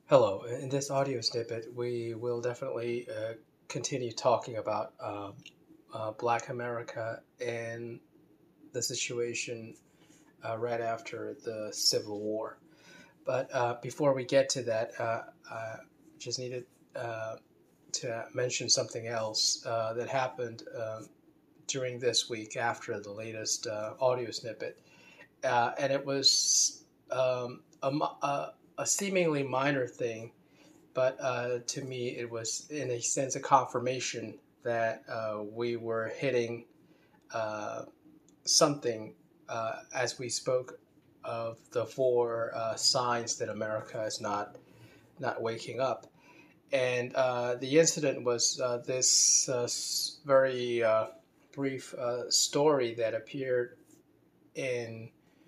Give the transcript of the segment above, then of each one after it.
Hello. In this audio snippet, we will definitely continue talking about Black America and the situation right after the Civil War. But before we get to that, I just needed to mention something else that happened during this week after the latest audio snippet. And it was a seemingly minor thing, but to me, it was in a sense a confirmation that we were hitting uh, something as we spoke of the four signs that America is not waking up. And the incident was this very brief story that appeared in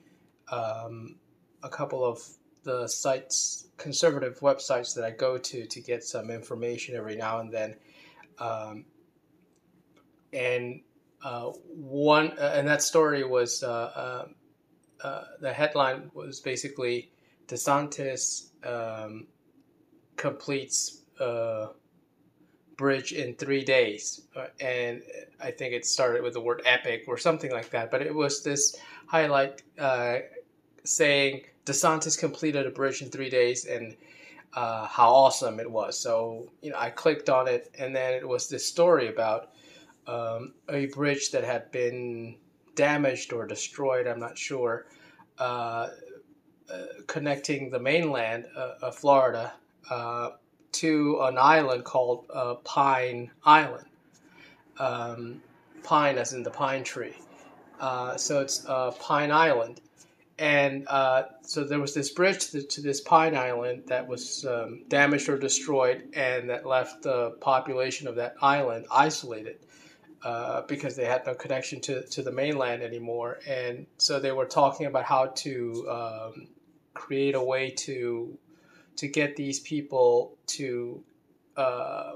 a couple of the sites, conservative websites that I go to get some information every now and then. Um, and and that story was the headline was basically DeSantis completes bridge in 3 days, and I think it started with the word epic or something like that. But it was this highlight saying DeSantis completed a bridge in 3 days and how awesome it was. So I clicked on it, and then it was this story about a bridge that had been damaged or destroyed. I'm not sure. Uh, Connecting the mainland of Florida to an island called Pine Island. Um, Pine, as in the pine tree. So it's Pine Island. And so there was this bridge to this Pine Island that was damaged or destroyed, and that left the population of that island isolated because they had no connection to the mainland anymore. And so they were talking about how to create a way to get these people to uh,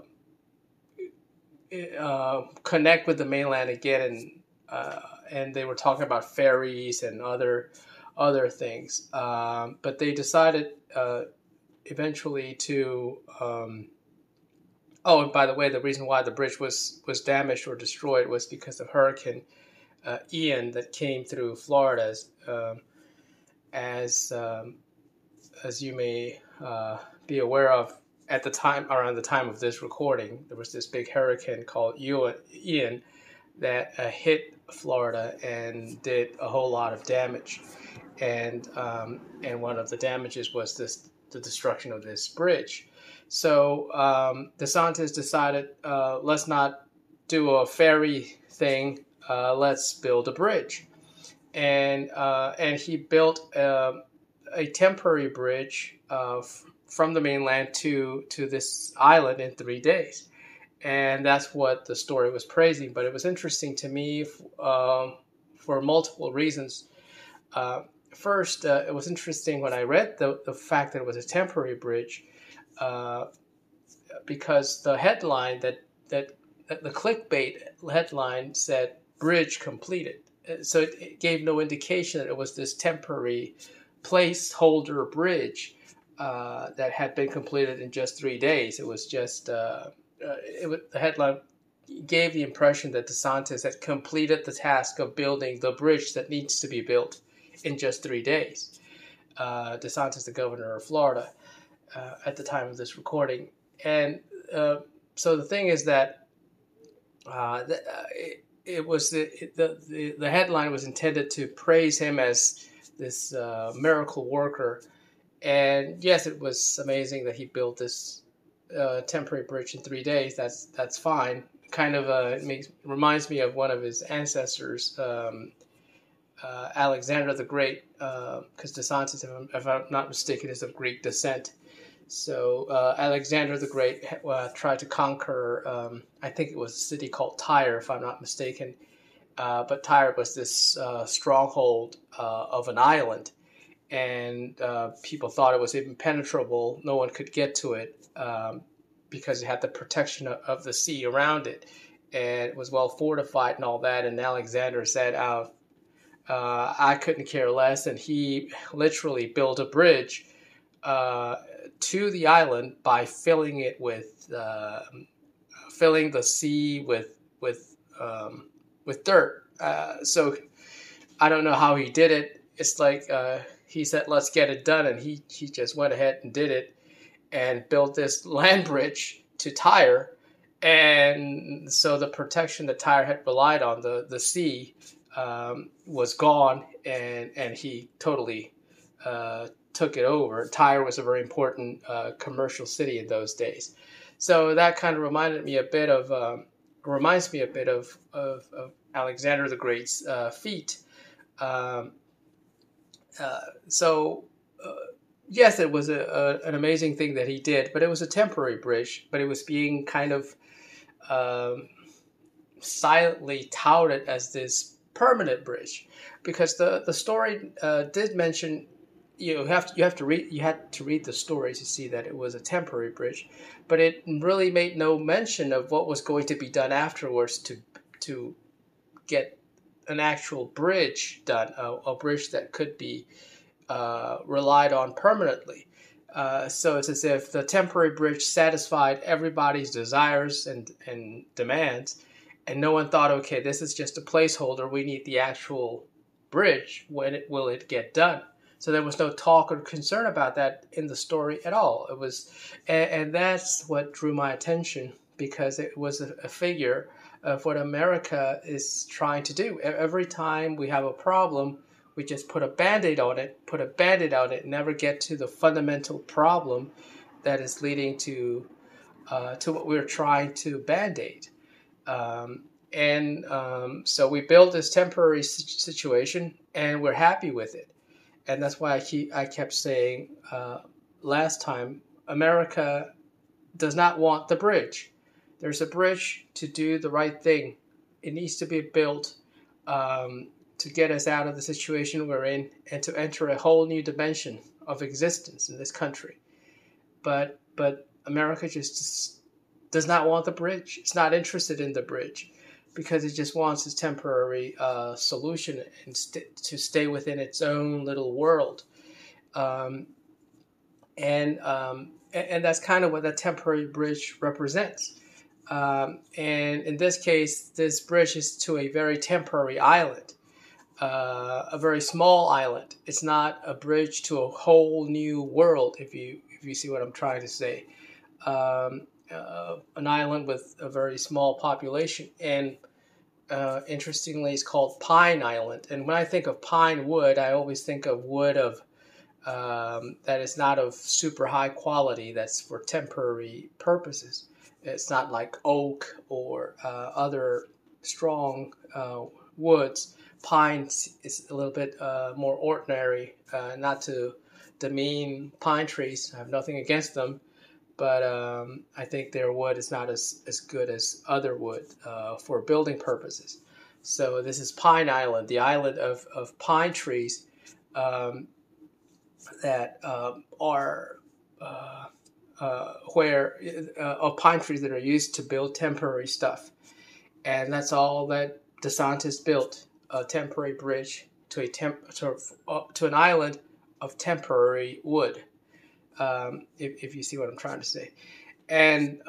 connect with the mainland again, and they were talking about ferries and other things. But they decided eventually to. Oh, and by the way, the reason why the bridge was damaged or destroyed was because of Hurricane Ian that came through Florida. As as you may be aware of, at the time around the time of this recording, there was this big hurricane called Ian that hit Florida and did a whole lot of damage. And one of the damages was the destruction of this bridge. So DeSantis decided, let's not do a ferry thing. Let's build a bridge, and he built a temporary bridge from the mainland to this island in 3 days, and that's what the story was praising. But it was interesting to me for multiple reasons. Uh, First, it was interesting when I read the fact that it was a temporary bridge, uh, because the headline that the clickbait headline said "bridge completed," so it gave no indication that it was this temporary placeholder bridge that had been completed in just 3 days. It was just the headline gave the impression that DeSantis had completed the task of building the bridge that needs to be built in just 3 days. DeSantis, the governor of Florida, at the time of this recording, and so the thing is that it was the headline was intended to praise him as this miracle worker, and yes, it was amazing that he built this temporary bridge in 3 days. That's fine. Kind of reminds me of one of his ancestors, Alexander the Great, because DeSantis, if I'm not mistaken, is of Greek descent. So Alexander the Great tried to conquer, I think it was a city called Tyre, if I'm not mistaken. But Tyre was this stronghold of an island, and people thought it was impenetrable. No one could get to it because it had the protection of the sea around it, and it was well fortified and all that. And Alexander said, I couldn't care less, and he literally built a bridge uh, to the island by filling it with filling the sea with dirt. So I don't know how he did it. It's like he said, "Let's get it done," and he just went ahead and did it and built this land bridge to Tyre. And so the protection that Tyre had relied on, the sea, was gone, and he totally took it over. Tyre was a very important commercial city in those days. So that kind of reminded me a bit of, reminds me a bit of Alexander the Great's feat. Um, so yes, it was an amazing thing that he did, but it was a temporary bridge. But it was being kind of um, silently touted as this permanent bridge, because the story did mention you had to read the story to see that it was a temporary bridge, but it really made no mention of what was going to be done afterwards to get an actual bridge done, a bridge that could be relied on permanently. So it's as if the temporary bridge satisfied everybody's desires and demands, and no one thought, okay, this is just a placeholder. We need the actual bridge. Will it get done? So there was no talk or concern about that in the story at all. It was, and that's what drew my attention, because it was a figure of what America is trying to do. Every time we have a problem, we just put a band-aid on it, never get to the fundamental problem that is leading to what we're trying to band-aid. So we built this temporary situation, and we're happy with it. And that's why I kept saying last time, America does not want the bridge. There's a bridge to do the right thing. It needs to be built to get us out of the situation we're in and to enter a whole new dimension of existence in this country. But America just does not want the bridge. It's not interested in the bridge, because it just wants its temporary solution and to stay within its own little world. And that's kind of what that temporary bridge represents. And in this case, this bridge is to a very temporary island, a very small island. It's not a bridge to a whole new world, if you see what I'm trying to say. An island with a very small population, and interestingly, it's called Pine Island. And when I think of pine wood, I always think of wood of that is not of super high quality. That's for temporary purposes. It's not like oak or other strong woods. Pine is a little bit more ordinary. Not to demean pine trees. I have nothing against them, but I think their wood is not as good as other wood for building purposes. So this is Pine Island, the island of pine trees that are of pine trees that are used to build temporary stuff. And that's all that DeSantis built, a temporary bridge to to an island of temporary wood. If you see what I'm trying to say. And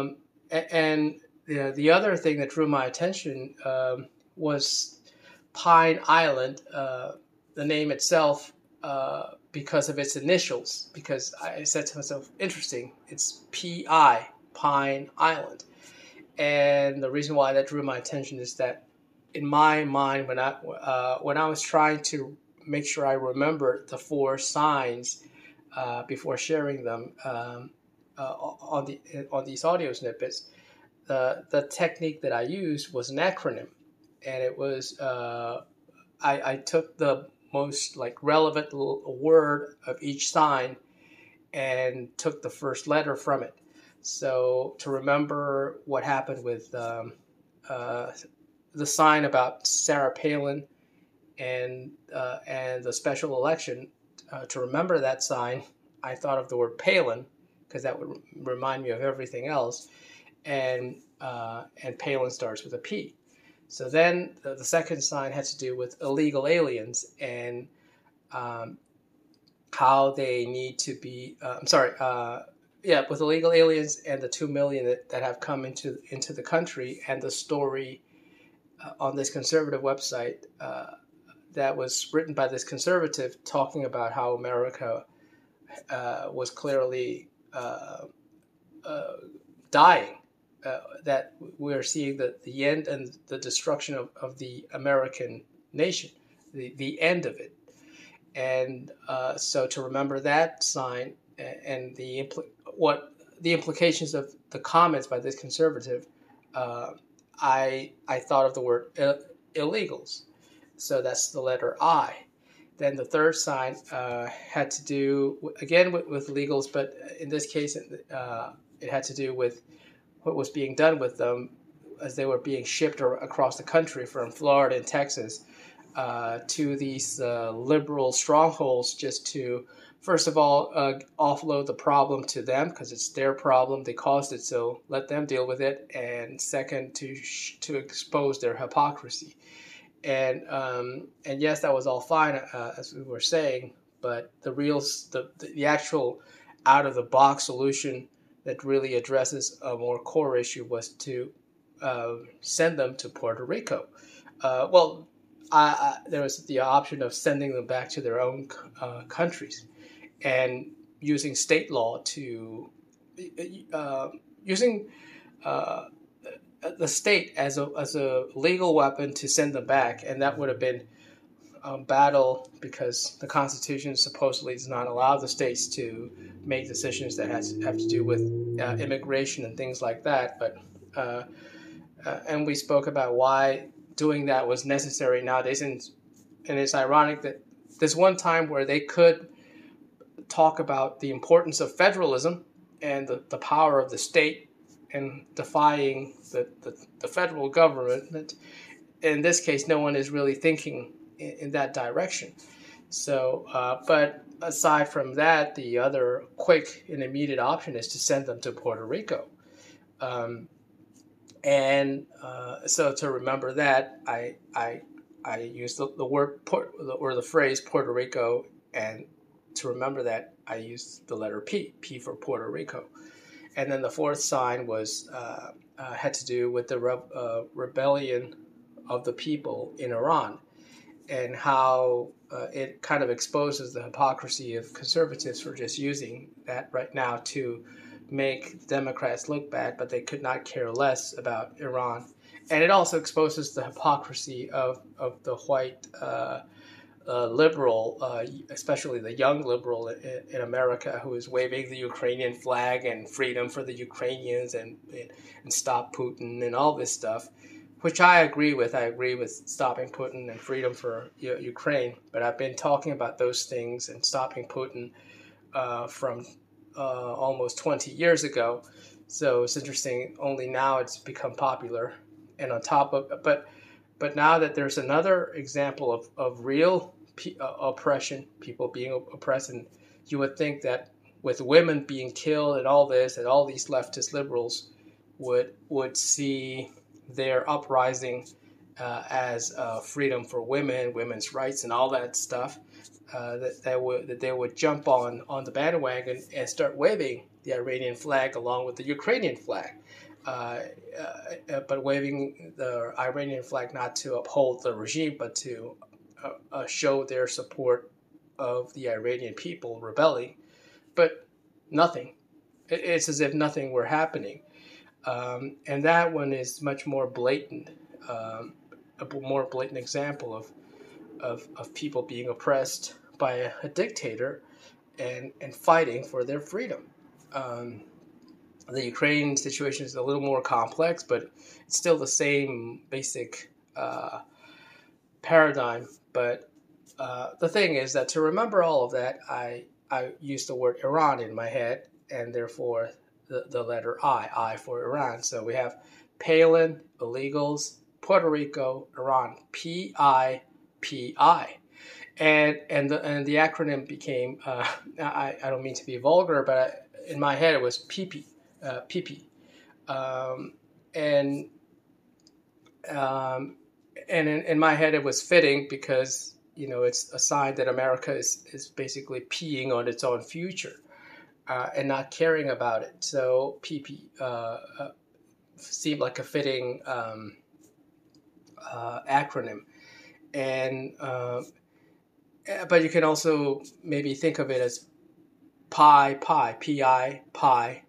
the other thing that drew my attention was Pine Island, the name itself, because of its initials. Because I said to myself, interesting, it's P.I., Pine Island. And the reason why that drew my attention is that in my mind, when I was trying to make sure I remembered the 4 signs before sharing them on these audio snippets, the technique that I used was an acronym, and it was I took the most relevant word of each sign and took the first letter from it. So to remember what happened with the sign about Sarah Palin and the special election, to remember that sign, I thought of the word Palin, because that would remind me of everything else, and Palin starts with a P. So then the second sign had to do with illegal aliens, and how they need to be. With illegal aliens and the 2 million that have come into the country, and the story on this conservative website that was written by this conservative talking about how America was clearly dying. That we're seeing the end and the destruction of the American nation, the end of it. And so to remember that sign and the implications of the comments by this conservative, I thought of the word illegals. So that's the letter I. Then the third sign had to do again with illegals, but in this case it had to do with what was being done with them as they were being shipped across the country from Florida and Texas to these liberal strongholds, just to, first of all, offload the problem to them because it's their problem. They caused it, so let them deal with it. And second, to expose their hypocrisy. And yes, that was all fine, as we were saying, but the actual out of the box solution that really addresses a more core issue was to send them to Puerto Rico. There was the option of sending them back to their own countries, and using state law to using the state as a legal weapon to send them back, and that would have been a battle because the Constitution supposedly does not allow the states to make decisions that have to do with immigration and things like that. But and we spoke about why doing that was necessary nowadays, and it's ironic that there's one time where they could talk about the importance of federalism and the power of the state and defying the federal government. In this case, no one is really thinking in that direction. So, but aside from that, the other quick and immediate option is to send them to Puerto Rico. So to remember that, I use the word or the phrase Puerto Rico, and to remember that I used the letter P for Puerto Rico. And then the fourth sign was had to do with the rebellion of the people in Iran, and how it kind of exposes the hypocrisy of conservatives for just using that right now to make Democrats look bad, but they could not care less about Iran. And it also exposes the hypocrisy of the white liberal, especially the young liberal in America, who is waving the Ukrainian flag and freedom for the Ukrainians and stop Putin and all this stuff, which I agree with. I agree with stopping Putin and freedom for Ukraine, but I've been talking about those things and stopping Putin from almost 20 years ago. So it's interesting, only now it's become popular. And on top of, but now that there's another example of real oppression, people being oppressed, and you would think that with women being killed and all this, and all these leftist liberals would see their uprising as freedom for women, women's rights, and all that stuff, that they would jump on the bandwagon and start waving the Iranian flag along with the Ukrainian flag. But waving the Iranian flag not to uphold the regime, but to show their support of the Iranian people rebelling. But nothing. It's as if nothing were happening. And that one is much more blatant, a more blatant example of people being oppressed by a dictator and fighting for their freedom. The Ukraine situation is a little more complex, but it's still the same basic paradigm. But the thing is that to remember all of that, I use the word Iran in my head, and therefore the letter I for Iran. So we have Palin, illegals, Puerto Rico, Iran, PIPI. And the acronym became, I don't mean to be vulgar, but in my head it was PP. And in my head it was fitting because it's a sign that America is basically peeing on its own future and not caring about it. So PP seemed like a fitting acronym. And but you can also maybe think of it as pi, pi, pi,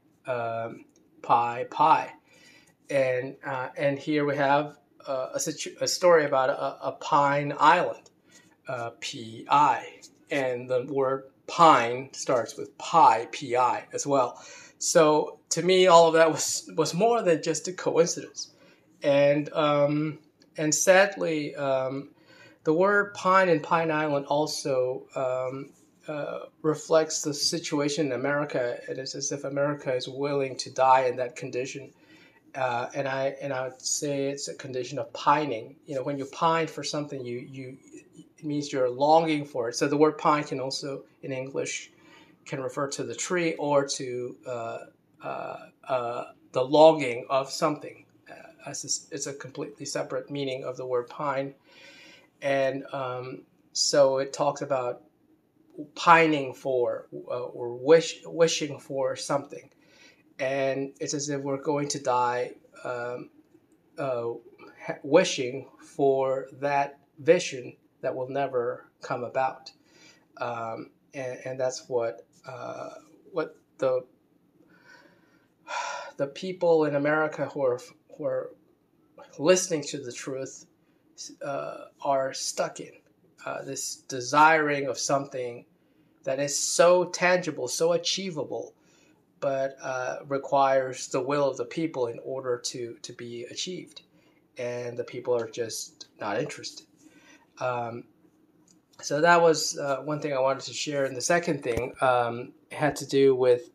pi. And here we have a story about a pine island, pi, and the word pine starts with pi, as well. So to me, all of that was more than just a coincidence, and sadly, the word pine and Pine Island also reflects the situation in America. It is as if America is willing to die in that condition. And I would say it's a condition of pining. When you pine for something, it means you're longing for it. So the word pine can also, in English, can refer to the tree or to the longing of something. It's a completely separate meaning of the word pine. And so it talks about pining for or wishing for something. And it's as if we're going to die wishing for that vision that will never come about. And that's what the people in America who are listening to the truth are stuck in. This desiring of something that is so tangible, so achievable, but requires the will of the people in order to be achieved. And the people are just not interested. So that was one thing I wanted to share. And the second thing had to do with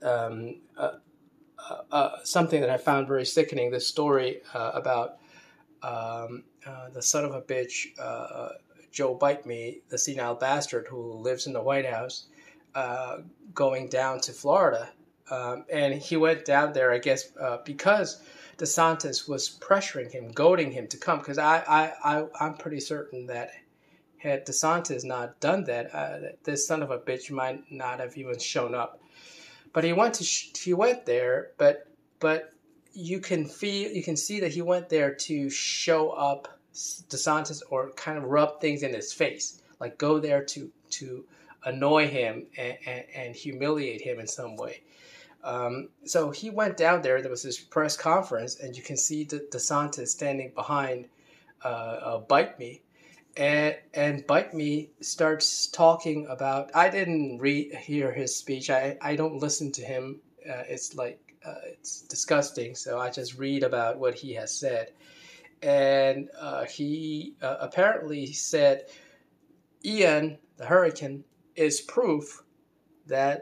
something that I found very sickening, this story about the son of a bitch, Joe Bite Me, the senile bastard who lives in the White House, going down to Florida. And he went down there, I guess, because DeSantis was pressuring him, goading him to come. Because I'm pretty certain that had DeSantis not done that, this son of a bitch might not have even shown up. But he went there, but you can see that he went there to show up DeSantis or kind of rub things in his face, like go there to annoy him and humiliate him in some way. So he went down there. There was this press conference, and you can see DeSantis standing behind Bite Me, and Bite Me starts talking about. I didn't hear his speech. I don't listen to him. It's like it's disgusting. So I just read about what he has said, and he apparently said, Ian, the hurricane, is proof that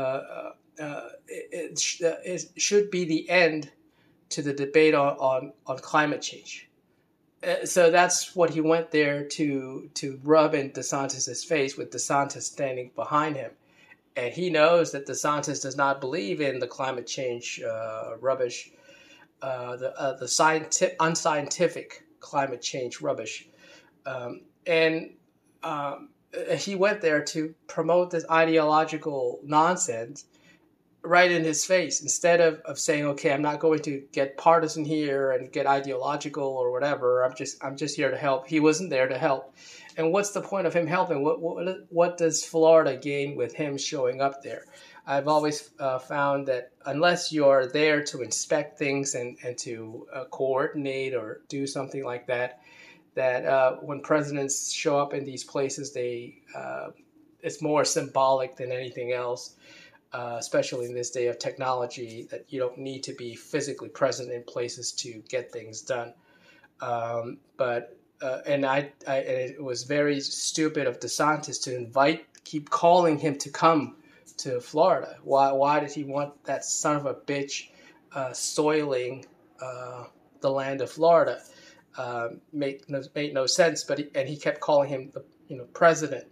it should be the end to the debate on climate change. So that's what he went there to rub in DeSantis' face, with DeSantis standing behind him. And he knows that DeSantis does not believe in the climate change rubbish, the unscientific climate change rubbish. And he went there to promote this ideological nonsense right in his face, instead of saying, okay, I'm not going to get partisan here and get ideological or whatever. I'm just here to help. He wasn't there to help. And what's the point of him helping? What does Florida gain with him showing up there? I've always found that unless you're there to inspect things and to coordinate or do something like that, that when presidents show up in these places, it's more symbolic than anything else. Especially in this day of technology, that you don't need to be physically present in places to get things done. But it was very stupid of DeSantis to keep calling him to come to Florida. Why did he want that son of a bitch soiling the land of Florida? Made no sense. But he kept calling him president.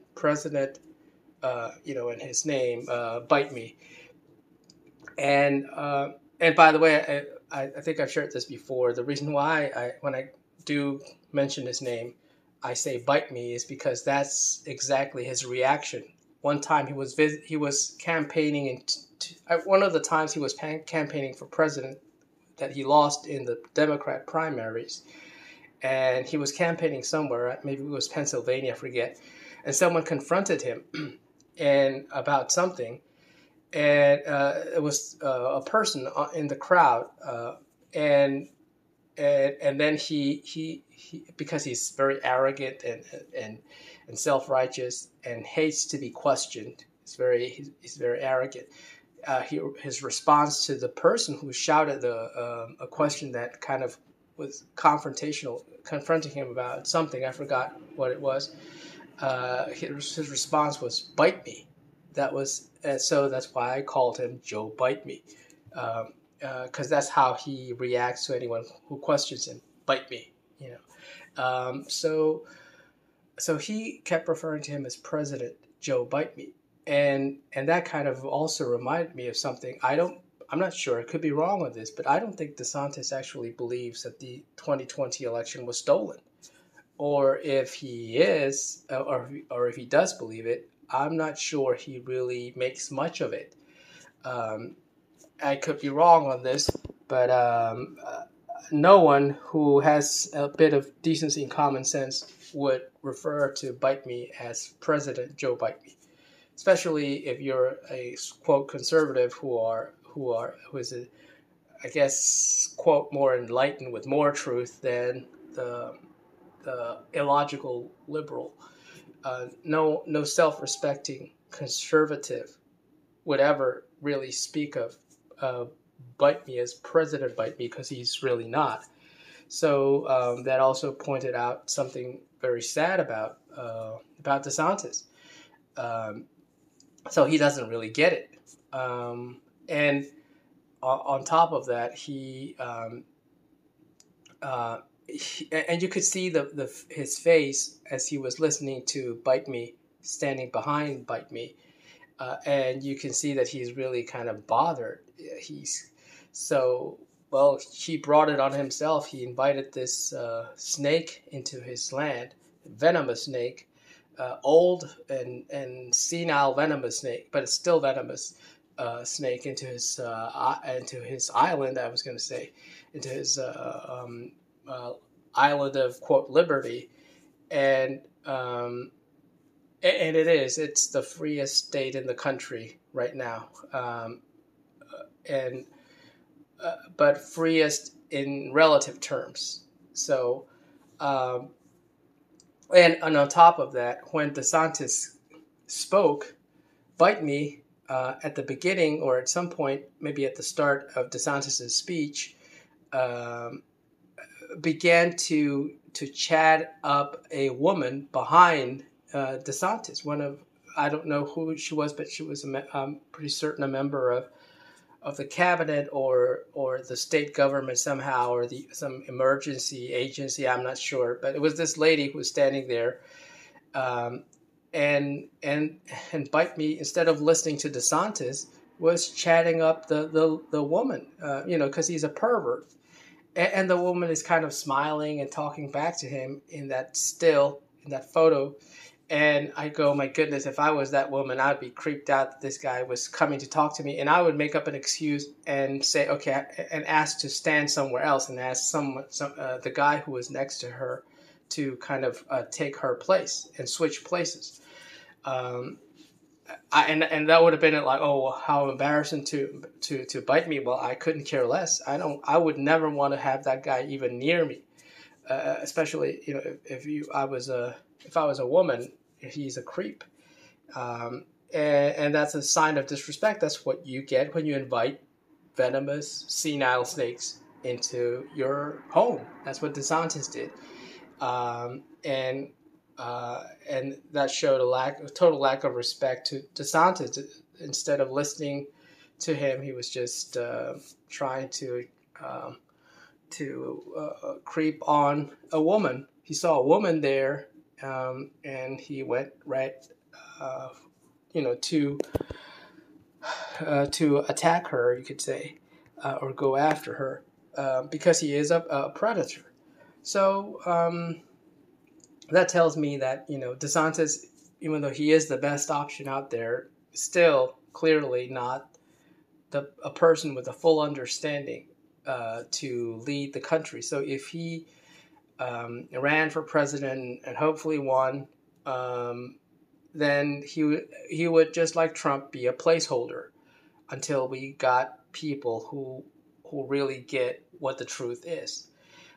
In his name, Bite Me. And by the way, I think I've shared this before. The reason why when I do mention his name, I say bite me is because that's exactly his reaction. One time he was campaigning one of the times he was campaigning for president that he lost in the Democrat primaries, and he was campaigning somewhere, maybe it was Pennsylvania, I forget, and someone confronted him and about something, and it was a person in the crowd, and then he because he's very arrogant and self-righteous and hates to be questioned. He's very arrogant. His response to the person who shouted a question that kind of was confrontational, confronting him about something. I forgot what it was. His response was "bite me." That was so. That's why I called him Joe Bite Me, because that's how he reacts to anyone who questions him. Bite me, you know. So he kept referring to him as President Joe Bite Me, and that kind of also reminded me of something. I'm not sure. I could be wrong on this, but I don't think DeSantis actually believes that the 2020 election was stolen. Or if he is, or if he does believe it, I'm not sure he really makes much of it. I could be wrong on this, but no one who has a bit of decency and common sense would refer to Bite Me as President Joe Bite Me, especially if you're a quote conservative who is a, I guess, quote, more enlightened with more truth than the illogical liberal. No self-respecting conservative would ever really speak of Bite Me as President Bite Me, because he's really not. So that also pointed out something very sad about DeSantis. So he doesn't really get it. And on top of that, and you could see his face as he was listening to Bite Me, standing behind Bite Me, and you can see that he's really kind of bothered. He brought it on himself. He invited this snake into his land, venomous snake, old and senile venomous snake, but it's still venomous snake into his island. I was going to say into his island of quote liberty, and it's the freest state in the country right now, but freest in relative terms. So, and on top of that, when DeSantis spoke, Bite Me at the beginning or at some point, maybe at the start of DeSantis's speech, began to chat up a woman behind DeSantis. I don't know who she was, but she was pretty certain a member of the cabinet or the state government somehow, or some emergency agency. I'm not sure, but it was this lady who was standing there, and Bite Me, instead of listening to DeSantis, was chatting up the woman, because he's a pervert. And the woman is kind of smiling and talking back to him in that photo. And I go, my goodness, if I was that woman, I'd be creeped out that this guy was coming to talk to me. And I would make up an excuse and say, okay, and ask to stand somewhere else and ask the guy who was next to her to kind of take her place and switch places. And that would have been like, oh, how embarrassing to Bite Me. Well, I couldn't care less. I would never want to have that guy even near me, especially if I was a woman. He's a creep, and that's a sign of disrespect. That's what you get when you invite venomous, senile snakes into your home. That's what DeSantis did, and that showed a total lack of respect to DeSantis. Instead of listening to him, he was just trying to creep on a woman. He saw a woman there, and he went right, to attack her, you could say, or go after her, because he is a predator. So. that tells me that, DeSantis, even though he is the best option out there, still clearly not a person with a full understanding to lead the country. So if he ran for president and hopefully won, then he would, just like Trump, be a placeholder until we got people who really get what the truth is.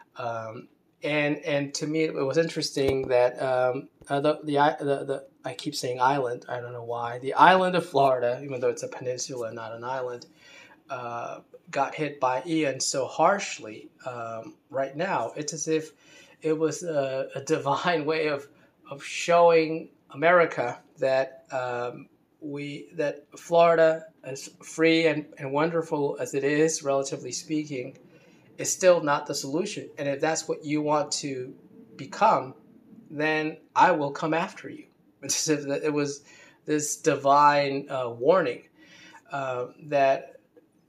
And to me, it was interesting that the I keep saying island. I don't know why. The island of Florida, even though it's a peninsula, not an island, got hit by Ian so harshly. Right now, it's as if it was a divine way of showing America that that Florida, as free and wonderful as it is, relatively speaking, is still not the solution. And if that's what you want to become, then I will come after you. It's as if it was this divine warning that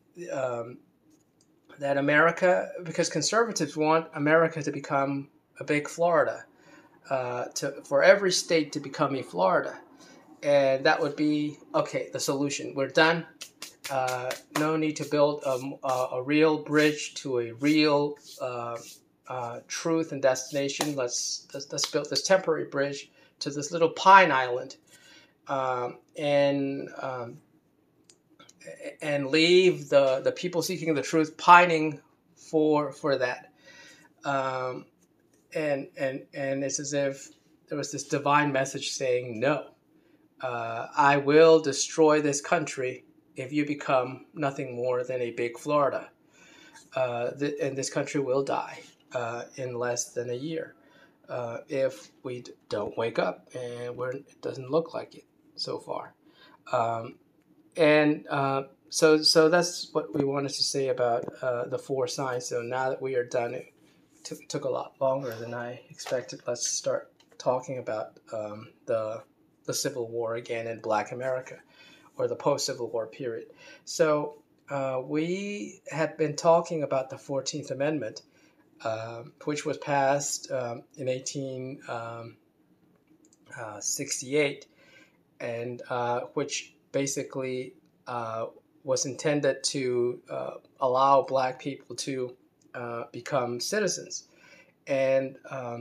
that America, because conservatives want America to become a big Florida, for every state to become a Florida, and that would be okay. The solution. We're done. No need to build a real bridge to a real truth and destination. Let's build this temporary bridge to this little pine island, and leave the people seeking the truth pining for that. And it's as if there was this divine message saying, no, I will destroy this country if you become nothing more than a big Florida. And this country will die in less than a year if we don't wake up, and it doesn't look like it so far. So that's what we wanted to say about the 4 signs. So now that we are done, it took a lot longer than I expected. Let's start talking about the Civil War again in Black America, or the post-Civil War period. So we have been talking about the 14th Amendment, which was passed in 1868, and which basically was intended to allow Black people to become citizens, and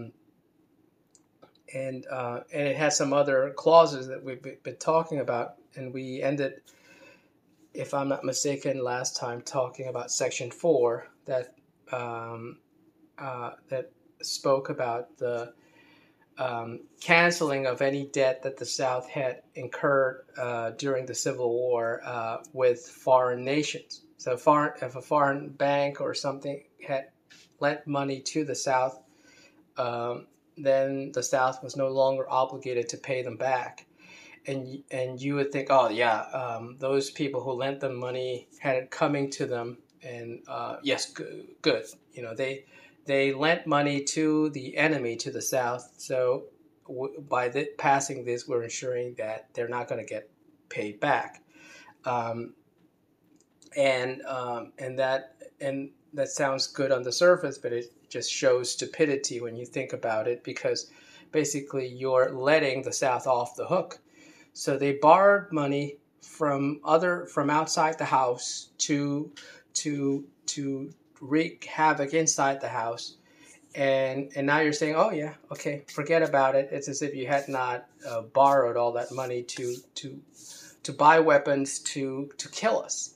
it has some other clauses that we've been talking about, and we ended, if I'm not mistaken, last time talking about Section 4 that that spoke about the canceling of any debt that the South had incurred during the Civil War with foreign nations. So if a foreign bank or something had lent money to the South, then the South was no longer obligated to pay them back. And you would think, oh yeah, those people who lent them money had it coming to them, and yes, good. They lent money to the enemy, to the South. So by passing this, we're ensuring that they're not going to get paid back. And that sounds good on the surface, but it just shows stupidity when you think about it, because basically you're letting the South off the hook. So they borrowed money from outside the house to wreak havoc inside the house, and now you're saying, oh yeah, okay, forget about it. It's as if you had not borrowed all that money to buy weapons to kill us.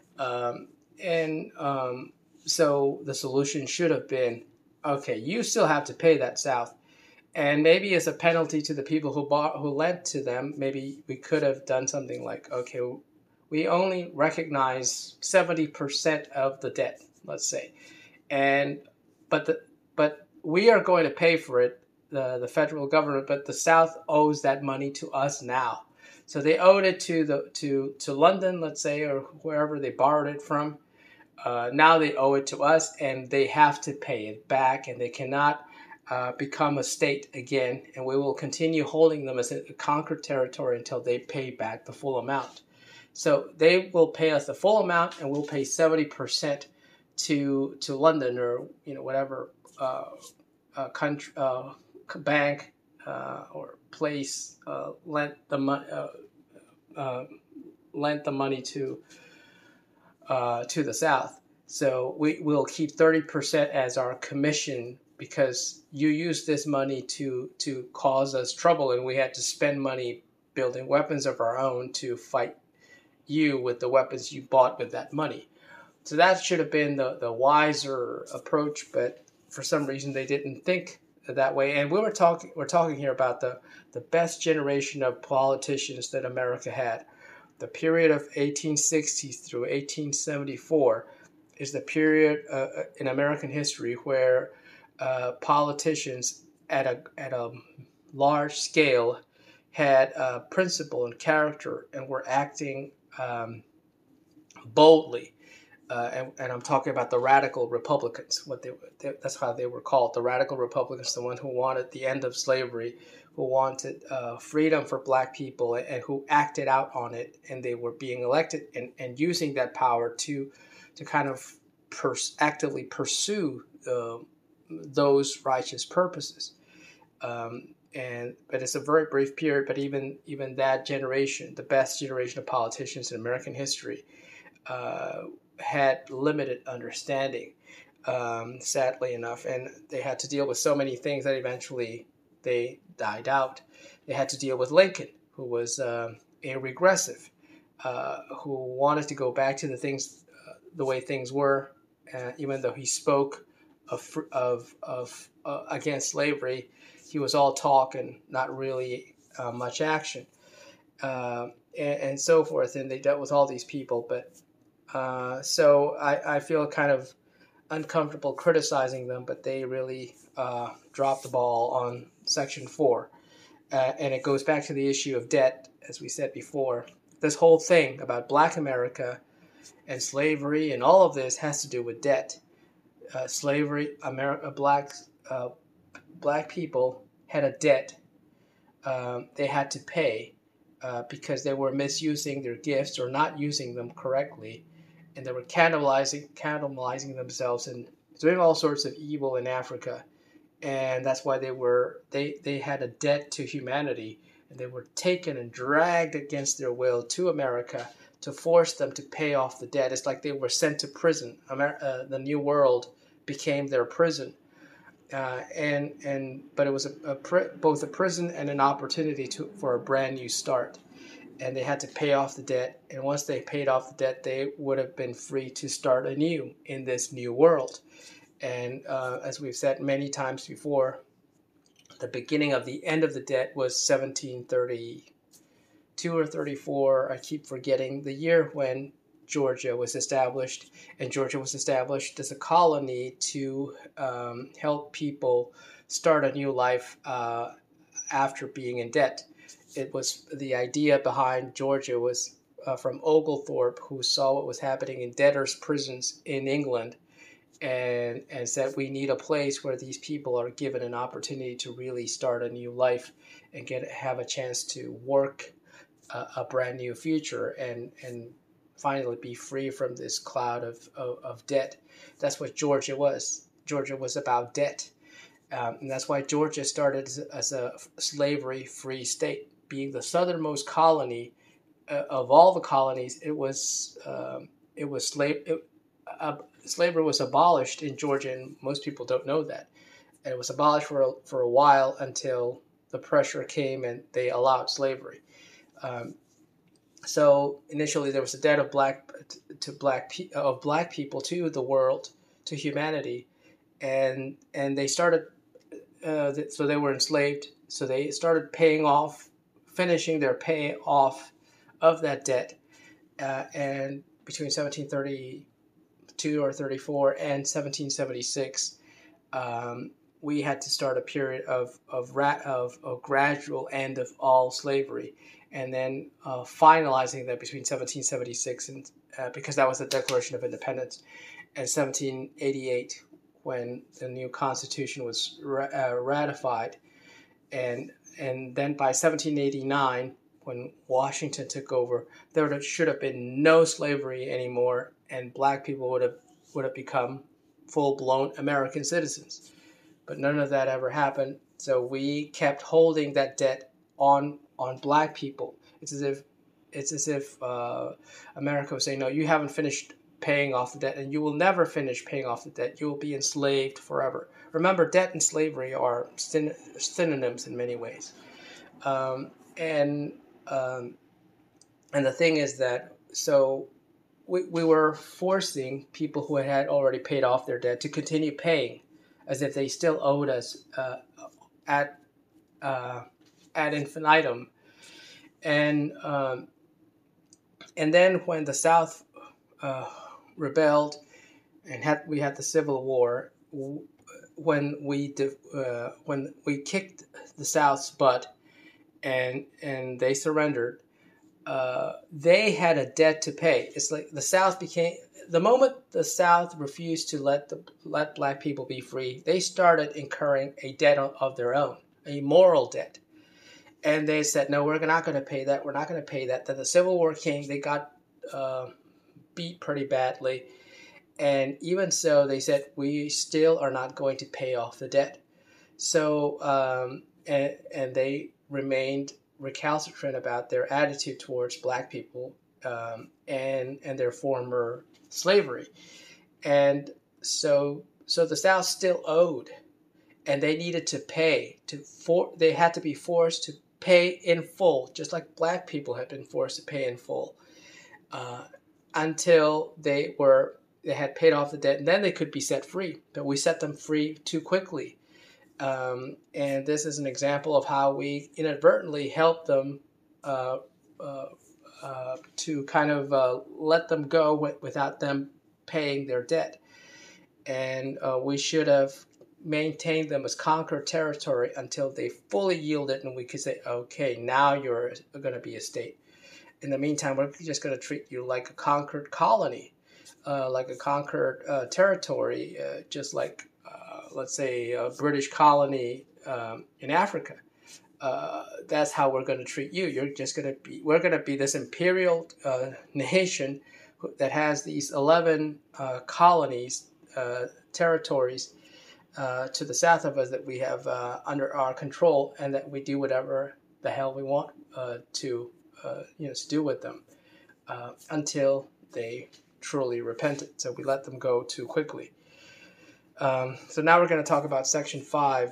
So the solution should have been, okay, you still have to pay that South, and maybe as a penalty to the people who lent to them, maybe we could have done something like, okay, we only recognize 70% of the debt, let's say, but we are going to pay for it, the federal government, but the South owes that money to us now. So they owed it to London, let's say, or wherever they borrowed it from. Now they owe it to us, and they have to pay it back, and they cannot become a state again, and we will continue holding them as a conquered territory until they pay back the full amount. So they will pay us the full amount, and we'll pay 70% to London, or whatever country bank or place lent the money to the South. So we'll keep 30% as our commission because you used this money to cause us trouble, and we had to spend money building weapons of our own to fight you with the weapons you bought with that money. So that should have been the wiser approach, but for some reason they didn't think that way. And we're talking here about the best generation of politicians that America had. The period of 1860 through 1874 is the period in American history where politicians at a large scale had principle and character and were acting boldly. And I'm talking about the radical Republicans. That's how they were called, the radical Republicans, the ones who wanted the end of slavery, who wanted freedom for black people, and who acted out on it. And they were being elected and using that power to kind of actively pursue those righteous purposes. But it's a very brief period. But even that generation, the best generation of politicians in American history, had limited understanding, sadly enough, and they had to deal with so many things that eventually they died out. They had to deal with Lincoln, who was a regressive, who wanted to go back to the way things were, even though he spoke of against slavery. He was all talk and not really much action, and so forth. And they dealt with all these people, but. So I feel kind of uncomfortable criticizing them, but they really dropped the ball on Section 4. And it goes back to the issue of debt, as we said before. This whole thing about Black America and slavery and all of this has to do with debt. Slavery, Black people had a debt they had to pay because they were misusing their gifts or not using them correctly. And they were cannibalizing themselves and doing all sorts of evil in Africa, and that's why they had a debt to humanity, and they were taken and dragged against their will to America to force them to pay off the debt. It's like they were sent to prison. The New World became their prison, but it was both a prison and an opportunity for a brand new start. And they had to pay off the debt. And once they paid off the debt, they would have been free to start anew in this new world. And as we've said many times before, the beginning of the end of the debt was 1732 or 34. I keep forgetting the year when Georgia was established. And Georgia was established as a colony to help people start a new life after being in debt. It was the idea behind Georgia was from Oglethorpe, who saw what was happening in debtors' prisons in England, and said we need a place where these people are given an opportunity to really start a new life and have a chance to work a brand new future and finally be free from this cloud of debt. That's what Georgia was. Georgia was about debt. And that's why Georgia started as a slavery-free state. Being the southernmost colony of all the colonies, slavery was abolished in Georgia, and most people don't know that. And it was abolished for a while until the pressure came and they allowed slavery. So initially there was a debt of black people to the world, to humanity, and they started. So they were enslaved. So they started finishing their pay off of that debt, and between 1732 or 34 and 1776, we had to start a period of gradual end of all slavery, and then finalizing that between 1776 and because that was the Declaration of Independence, and 1788 when the new Constitution was ratified, and then by 1789, when Washington took over, there should have been no slavery anymore, and black people would have become full-blown American citizens. But none of that ever happened. So we kept holding that debt on black people. It's as if America was saying, no, you haven't finished paying off the debt, and you will never finish paying off the debt. You will be enslaved forever. Remember, debt and slavery are synonyms in many ways. Um, and um, and the thing is that so we were forcing people who had already paid off their debt to continue paying, as if they still owed us at uh, ad infinitum. And and then when the South uh, rebelled and we had the Civil War, when we kicked the South's butt and they surrendered, they had a debt to pay. It's like the South became the moment the South refused to let black people be free, they started incurring a debt of their own, a moral debt. And they said, no, we're not going to pay that. We're not going to pay that. Then the Civil War came. They got beat pretty badly. And even so, they said, we still are not going to pay off the debt. So, and they remained recalcitrant about their attitude towards black people and their former slavery. And so the South still owed, and they needed to pay. They had to be forced to pay in full, just like black people had been forced to pay in full, until they had paid off the debt, and then they could be set free. But we set them free too quickly. And this is an example of how we inadvertently helped them to kind of let them go without them paying their debt. And we should have maintained them as conquered territory until they fully yielded, and we could say, okay, now you're going to be a state. In the meantime, we're just going to treat you like a conquered colony, like a conquered territory, just like, let's say, a British colony in Africa. That's how we're going to treat you. We're going to be this imperial nation that has these 11 colonies, territories, to the south of us that we have under our control, and that we do whatever the hell we want to do with them until they truly repented. So we let them go too quickly. So now we're going to talk about Section 5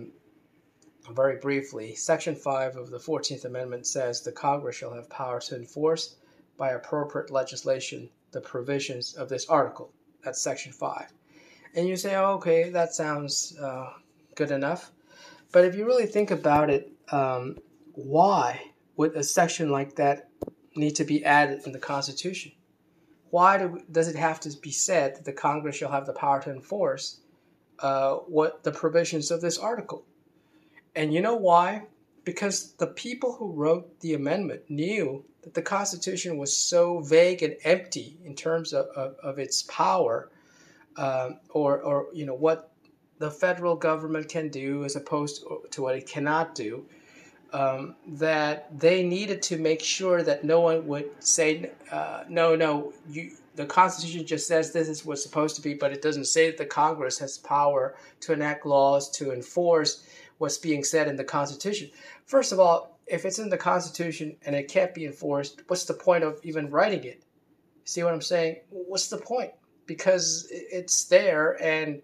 very briefly. Section 5 of the 14th Amendment says the Congress shall have power to enforce by appropriate legislation the provisions of this article. That's Section 5. And you say, oh, okay, that sounds good enough. But if you really think about it, why would a section like that need to be added in the Constitution? Why does it have to be said that the Congress shall have the power to enforce what the provisions of this article? And you know why? Because the people who wrote the amendment knew that the Constitution was so vague and empty in terms of its power, or what the federal government can do as opposed to what it cannot do, that they needed to make sure that no one would say, no, the Constitution just says this is what's supposed to be, but it doesn't say that the Congress has power to enact laws to enforce what's being said in the Constitution. First of all, if it's in the Constitution and it can't be enforced, what's the point of even writing it? See what I'm saying? What's the point? Because it's there, and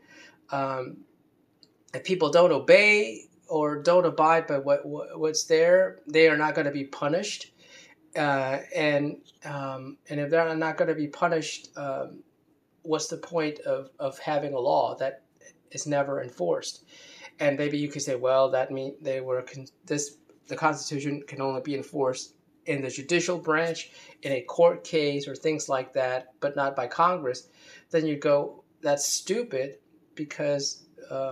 if people don't obey or don't abide by what's there, they are not going to be punished. And if they're not going to be punished, what's the point of having a law that is never enforced? And maybe you could say, well, that means the Constitution can only be enforced in the judicial branch, in a court case or things like that, but not by Congress. Then you go, that's stupid, because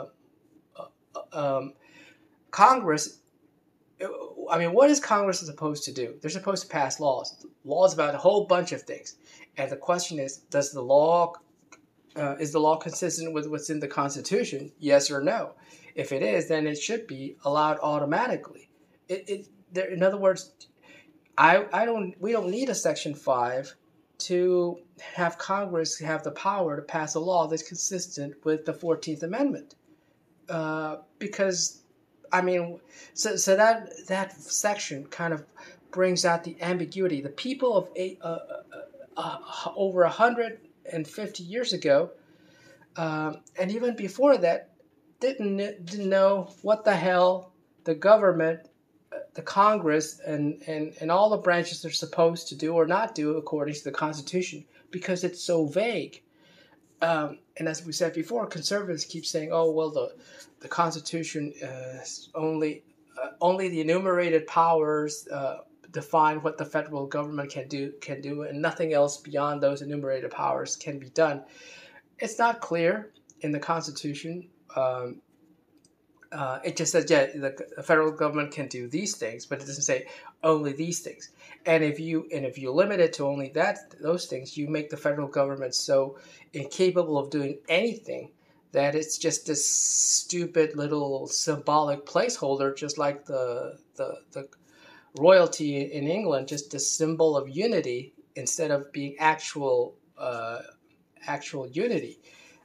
Congress, what is Congress supposed to do? They're supposed to pass laws about a whole bunch of things. And the question is, is the law consistent with what's in the Constitution? Yes or no? If it is, then it should be allowed automatically. In other words, we don't need a Section 5 to have Congress have the power to pass a law that's consistent with the 14th Amendment. Because I mean, so that section kind of brings out the ambiguity. The people of over 150 years ago, and even before that, didn't know what the hell the government, the Congress, and all the branches are supposed to do or not do according to the Constitution, because it's so vague. And as we said before, conservatives keep saying, "Oh, well, the Constitution is only the enumerated powers define what the federal government can do, and nothing else beyond those enumerated powers can be done." It's not clear in the Constitution. It just says, yeah, the federal government can do these things, but it doesn't say only these things. And if you limit it to only those things, you make the federal government so incapable of doing anything that it's just this stupid little symbolic placeholder, just like the royalty in England, just a symbol of unity instead of being actual unity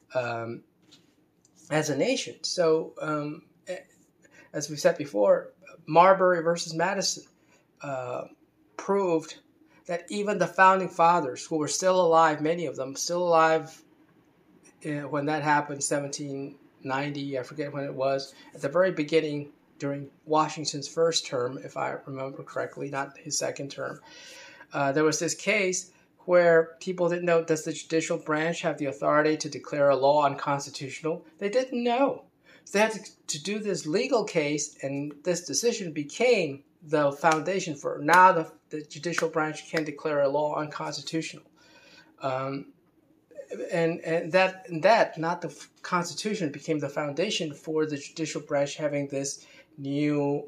as a nation. So, as we said before, Marbury versus Madison proved that even the founding fathers, who were still alive, many of them still alive when that happened, 1790, I forget when it was, at the very beginning during Washington's first term, if I remember correctly, not his second term, there was this case where people didn't know, does the judicial branch have the authority to declare a law unconstitutional? They didn't know. So they had to do this legal case, and this decision became the foundation for now the judicial branch can declare a law unconstitutional. And that, not the Constitution, became the foundation for the judicial branch having this new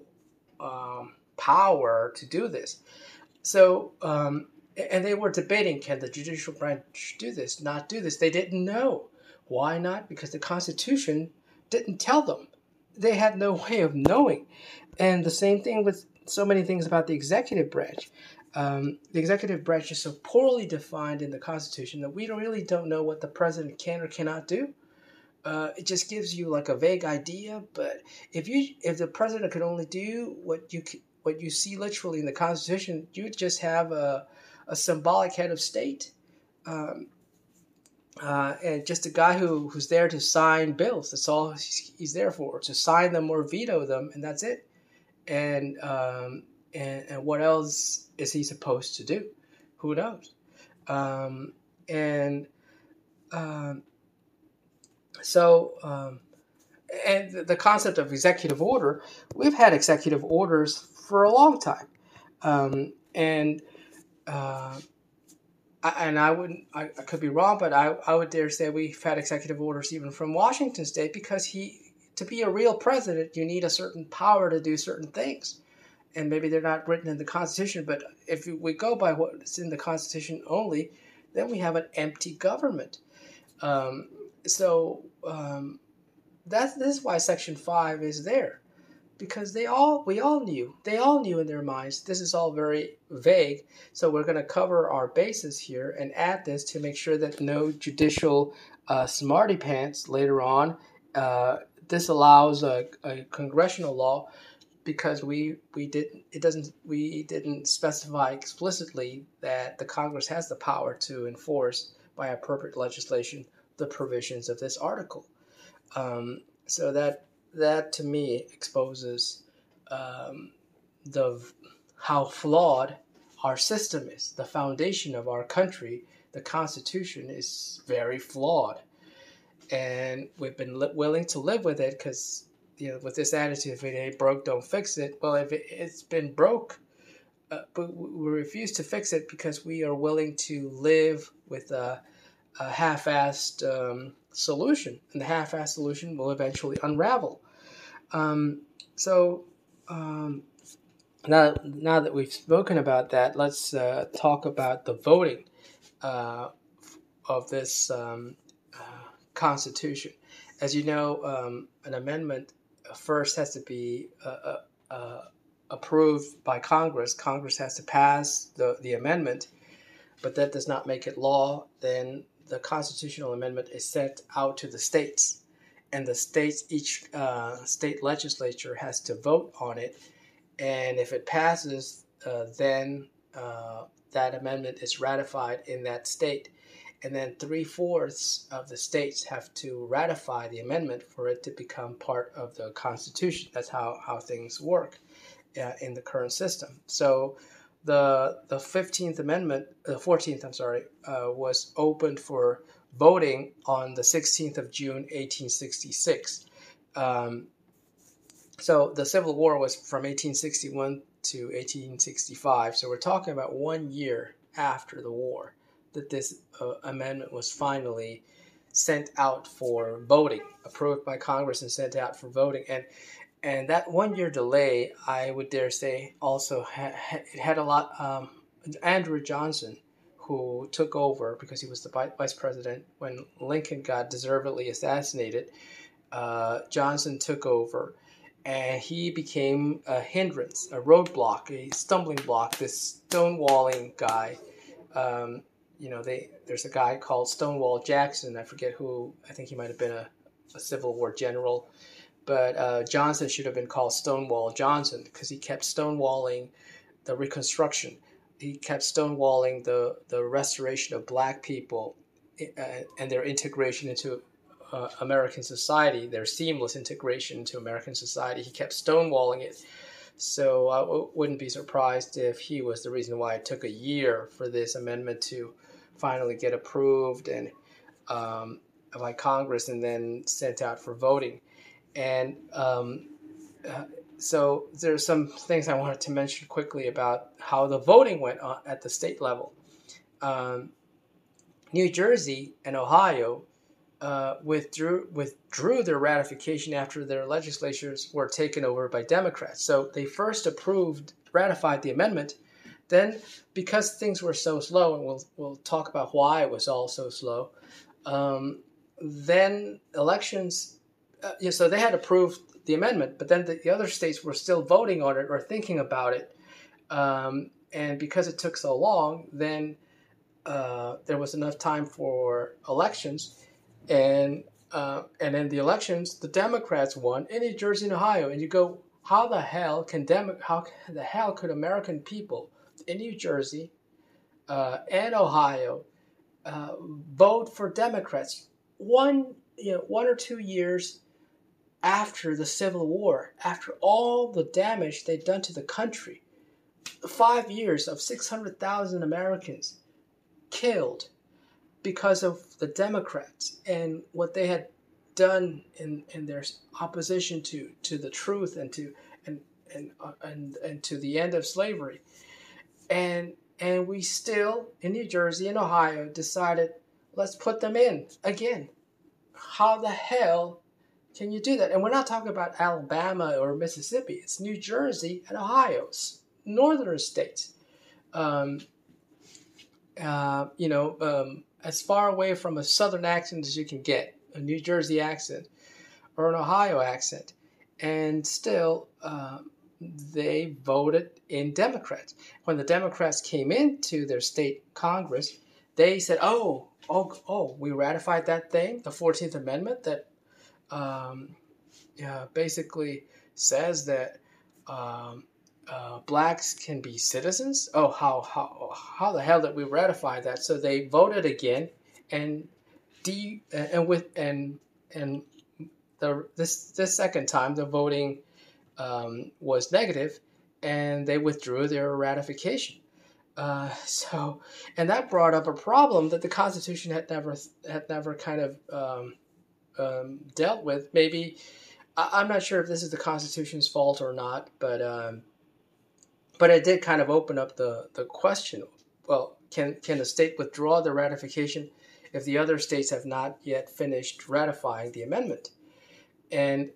power to do this. So, and they were debating, can the judicial branch do this, not do this? They didn't know. Why not? Because the Constitution didn't tell them. They had no way of knowing. And the same thing with so many things about the executive branch. The executive branch is so poorly defined in the Constitution that we really don't know what the president can or cannot do. It just gives you like a vague idea. But if the president could only do what you see literally in the Constitution, you'd just have a symbolic head of state, and just a guy who's there to sign bills. That's all he's there for, to sign them or veto them, and that's it. And what else is he supposed to do? Who knows? And the concept of executive order, we've had executive orders for a long time, I could be wrong, but I would dare say we've had executive orders even from Washington State, because to be a real president, you need a certain power to do certain things. And maybe they're not written in the Constitution, but if we go by what's in the Constitution only, then we have an empty government. This is why Section 5 is there, because we all knew in their minds this is all very vague. So we're going to cover our bases here and add this to make sure that no judicial smarty pants later on disallows a congressional law, because we didn't specify explicitly that the Congress has the power to enforce by appropriate legislation the provisions of this article. So that to me exposes how flawed our system is. The foundation of our country, the Constitution, is very flawed, and we've been willing to live with it because, with this attitude, if it ain't broke, don't fix it. Well, if it's been broke, but we refuse to fix it because we are willing to live with a half-assed solution, and the half-assed solution will eventually unravel. Now that we've spoken about that, let's talk about the voting of this Constitution. As you know, an amendment first has to be approved by Congress. Congress has to pass the amendment, but that does not make it law. Then the constitutional amendment is sent out to the states, and the states, each state legislature has to vote on it, and if it passes, then that amendment is ratified in that state, and then 3/4 of the states have to ratify the amendment for it to become part of the Constitution. That's how things work in the current system. So the 15th Amendment, the 14th, I'm sorry, was opened for voting on the 16th of June, 1866. So the Civil War was from 1861 to 1865. So we're talking about 1 year after the war that this amendment was finally sent out for voting, approved by Congress and sent out for voting. And that 1 year delay, I would dare say, also had a lot. Andrew Johnson, who took over because he was the vice president when Lincoln got deservedly assassinated, Johnson took over, and he became a hindrance, a roadblock, a stumbling block, this stonewalling guy. There's a guy called Stonewall Jackson. I forget who. I think he might have been a Civil War general. But Johnson should have been called Stonewall Johnson because he kept stonewalling the Reconstruction. He kept stonewalling the restoration of black people and their integration into American society, their seamless integration into American society. He kept stonewalling it. So I wouldn't be surprised if he was the reason why it took a year for this amendment to finally get approved and by Congress and then sent out for voting. And so there's some things I wanted to mention quickly about how the voting went on at the state level. New Jersey and Ohio withdrew their ratification after their legislatures were taken over by Democrats. So they first ratified the amendment. Then, because things were so slow, and we'll talk about why it was all so slow, then elections. So they had approved the amendment, but then the other states were still voting on it or thinking about it. And because it took so long, then there was enough time for elections. And in the elections, the Democrats won in New Jersey and Ohio. And you go, how the hell could American people in New Jersey and Ohio vote for Democrats 1 or 2 years after the Civil War, after all the damage they'd done to the country? 5 years of 600,000 Americans killed because of the Democrats and what they had done in their opposition to the truth and to the end of slavery. And we still, in New Jersey and Ohio, decided, let's put them in again. How the hell can you do that? And we're not talking about Alabama or Mississippi. It's New Jersey and Ohio, northern states. As far away from a southern accent as you can get, a New Jersey accent or an Ohio accent. And still, they voted in Democrats. When the Democrats came into their state Congress, they said, we ratified that thing, the 14th Amendment that basically says that blacks can be citizens. Oh, how the hell did we ratify that? So they voted again, and this second time the voting was negative, and they withdrew their ratification. And that brought up a problem that the Constitution had never kind of dealt with. Maybe I'm not sure if this is the Constitution's fault or not, but it did kind of open up the question. Well, can a state withdraw the ratification if the other states have not yet finished ratifying the amendment? And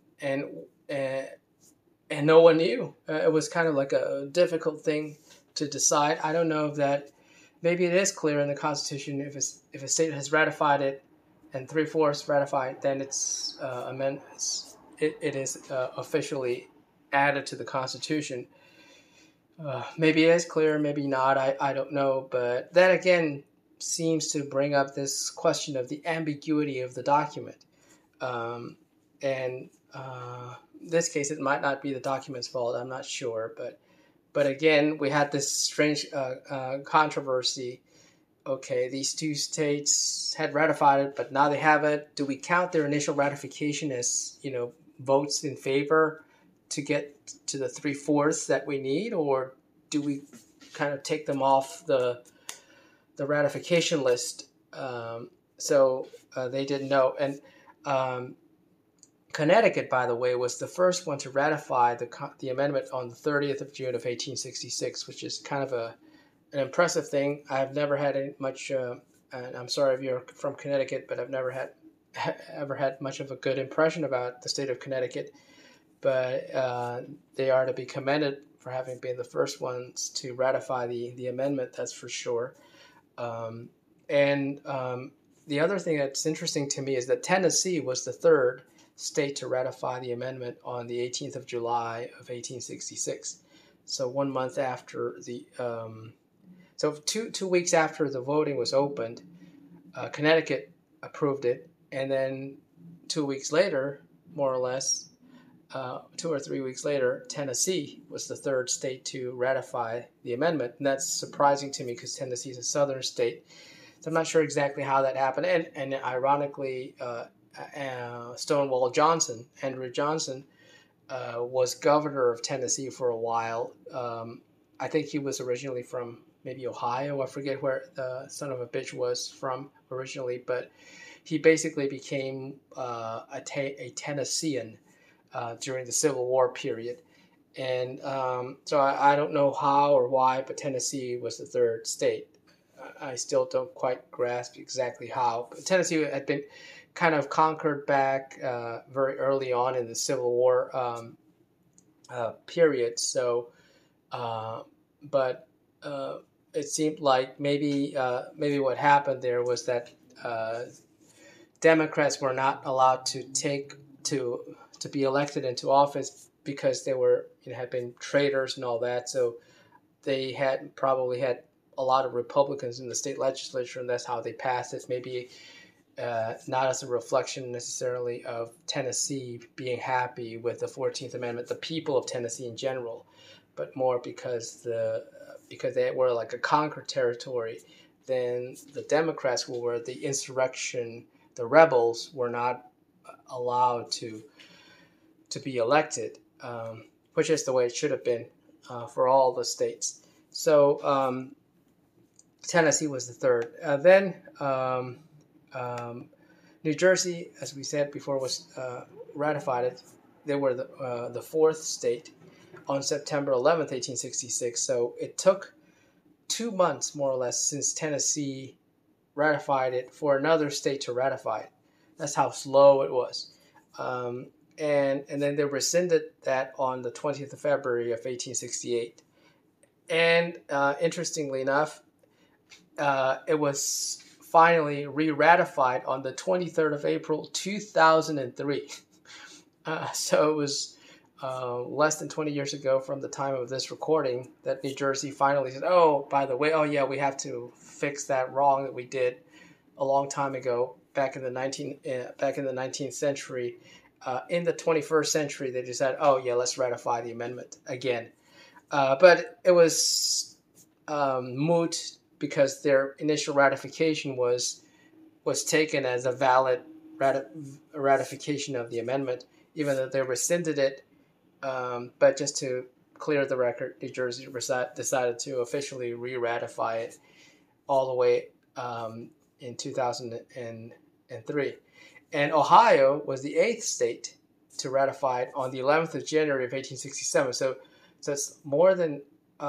no one knew. It was kind of like a difficult thing to decide. I don't know if that. Maybe it is clear in the Constitution if a state has ratified it and 3/4 ratified, then it's it is officially added to the Constitution. Maybe it is clear, maybe not. I don't know, but that again seems to bring up this question of the ambiguity of the document. And in this case, it might not be the document's fault. I'm not sure, but again, we had this strange controversy. Okay, these two states had ratified it, but now they have it. Do we count their initial ratification as, votes in favor to get to the 3/4 that we need, or do we kind of take them off the ratification list? So they didn't know. And Connecticut, by the way, was the first one to ratify the amendment on the 30th of June of 1866, which is kind of an impressive thing. I've never had much, and I'm sorry if you're from Connecticut, but I've never ever had much of a good impression about the state of Connecticut. But they are to be commended for having been the first ones to ratify the amendment, that's for sure. And the other thing that's interesting to me is that Tennessee was the third state to ratify the amendment on the 18th of July of 1866. So 1 month after so two weeks after the voting was opened, Connecticut approved it, and then 2 weeks later, more or less, 2 or 3 weeks later, Tennessee was the third state to ratify the amendment. And that's surprising to me because Tennessee is a southern state. So I'm not sure exactly how that happened. And ironically, Stonewall Johnson, Andrew Johnson, was governor of Tennessee for a while. I think he was originally from maybe Ohio. I forget where the son of a bitch was from originally, but he basically became a Tennessean during the Civil War period. And so I don't know how or why, but Tennessee was the third state. I still don't quite grasp exactly how. But Tennessee had been kind of conquered back very early on in the Civil War period. So, but it seemed like maybe what happened there was that Democrats were not allowed to be elected into office because they were had been traitors and all that. So they probably had a lot of Republicans in the state legislature, and that's how they passed it. Maybe not as a reflection necessarily of Tennessee being happy with the 14th Amendment, the people of Tennessee in general, but more because they were like a conquered territory. Then the Democrats, who were the insurrection, the rebels, were not allowed to be elected, which is the way it should have been for all the states. So Tennessee was the third. Then New Jersey, as we said before, was ratified. They were the fourth state on September 11th, 1866. So it took 2 months, more or less, since Tennessee ratified it for another state to ratify it. That's how slow it was. And then they rescinded that on the 20th of February of 1868. And interestingly enough, it was finally re-ratified on the 23rd of April, 2003. So it was less than 20 years ago from the time of this recording that New Jersey finally said, oh, by the way, we have to fix that wrong that we did a long time ago, back in the 19th century. In the 21st century, they decided, let's ratify the amendment again. But it was moot because their initial ratification was taken as a valid ratification of the amendment, even though they rescinded it. But just to clear the record, New Jersey decided to officially re-ratify it all the way in 2003. And Ohio was the eighth state to ratify it on the 11th of January of 1867. So it's more than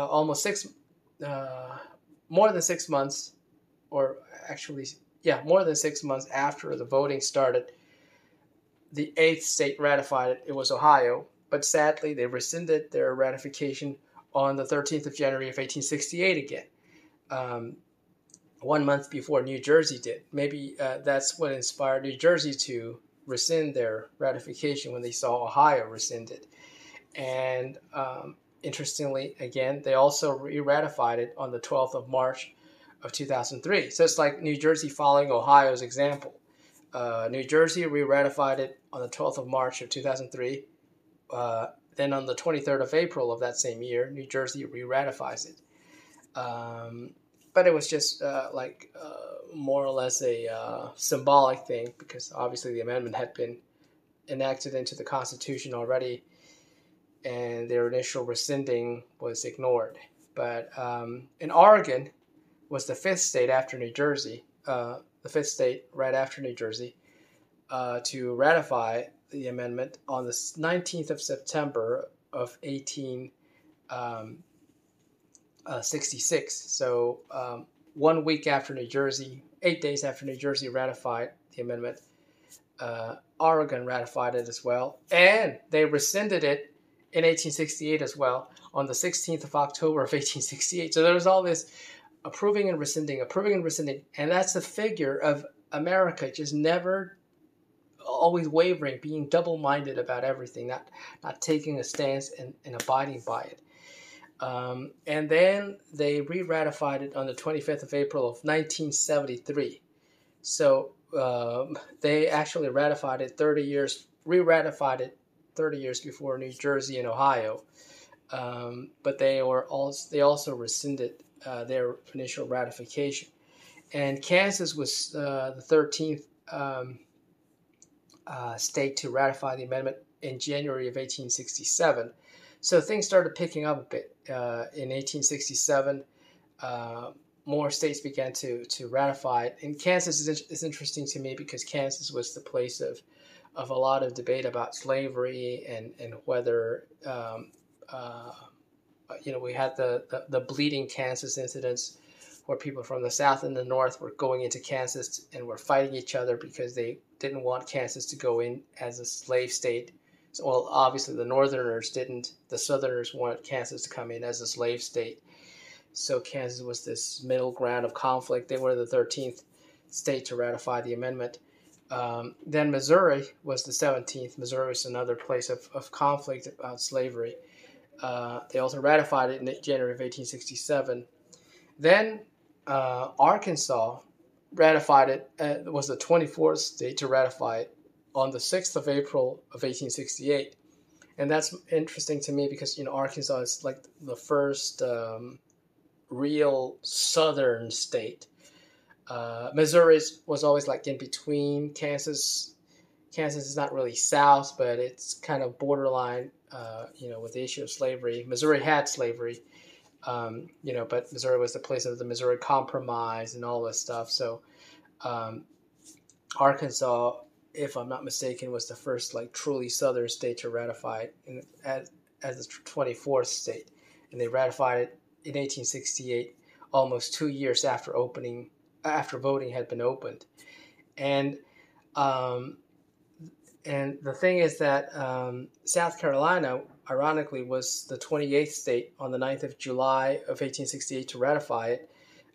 more than 6 months, or actually, more than 6 months after the voting started. The eighth state ratified it. It was Ohio, but sadly they rescinded their ratification on the 13th of January of 1868 again. 1 month before New Jersey did. Maybe that's what inspired New Jersey to rescind their ratification when they saw Ohio rescind it. And interestingly, again, they also re-ratified it on the 12th of March of 2003. So it's like New Jersey following Ohio's example. New Jersey re-ratified it on the 12th of March of 2003. Then on the 23rd of April of that same year, New Jersey re-ratifies it. But it was just more or less a symbolic thing, because obviously the amendment had been enacted into the Constitution already, and their initial rescinding was ignored. But in Oregon was the fifth state after New Jersey, the fifth state right after New Jersey, to ratify the amendment on the 19th of September of 1866. So 1 week after New Jersey, 8 days after New Jersey ratified the amendment, Oregon ratified it as well. And they rescinded it in 1868 as well, on the 16th of October of 1868. So there was all this approving and rescinding, and that's the figure of America just never, always wavering, being double-minded about everything, not taking a stance and abiding by it. And then they re-ratified it on the 25th of April of 1973. So they actually ratified it 30 years, re-ratified it 30 years before New Jersey and Ohio. But they also rescinded their initial ratification. And Kansas was the 13th state to ratify the amendment in January of 1867. So things started picking up a bit. In 1867, more states began to ratify it. And Kansas is interesting to me because Kansas was the place of a lot of debate about slavery and whether, we had the Bleeding Kansas incidents, where people from the South and the North were going into Kansas and were fighting each other because they didn't want Kansas to go in as a slave state. So, well, obviously the Northerners didn't. The Southerners wanted Kansas to come in as a slave state. So Kansas was this middle ground of conflict. They were the 13th state to ratify the amendment. Then Missouri was the 17th. Missouri was another place of conflict about slavery. They also ratified it in January of 1867. Then Arkansas ratified it, was the 24th state to ratify it on the 6th of April of 1868. And that's interesting to me because, Arkansas is like the first real southern state. Missouri was always like in between. Kansas is not really south, but it's kind of borderline, with the issue of slavery. Missouri had slavery. But Missouri was the place of the Missouri Compromise and all this stuff. So Arkansas, if I'm not mistaken, was the first truly southern state to ratify it as the 24th state. And they ratified it in 1868, almost 2 years after voting had been opened. And the thing is that South Carolina, ironically, was the 28th state on the 9th of July of 1868 to ratify it,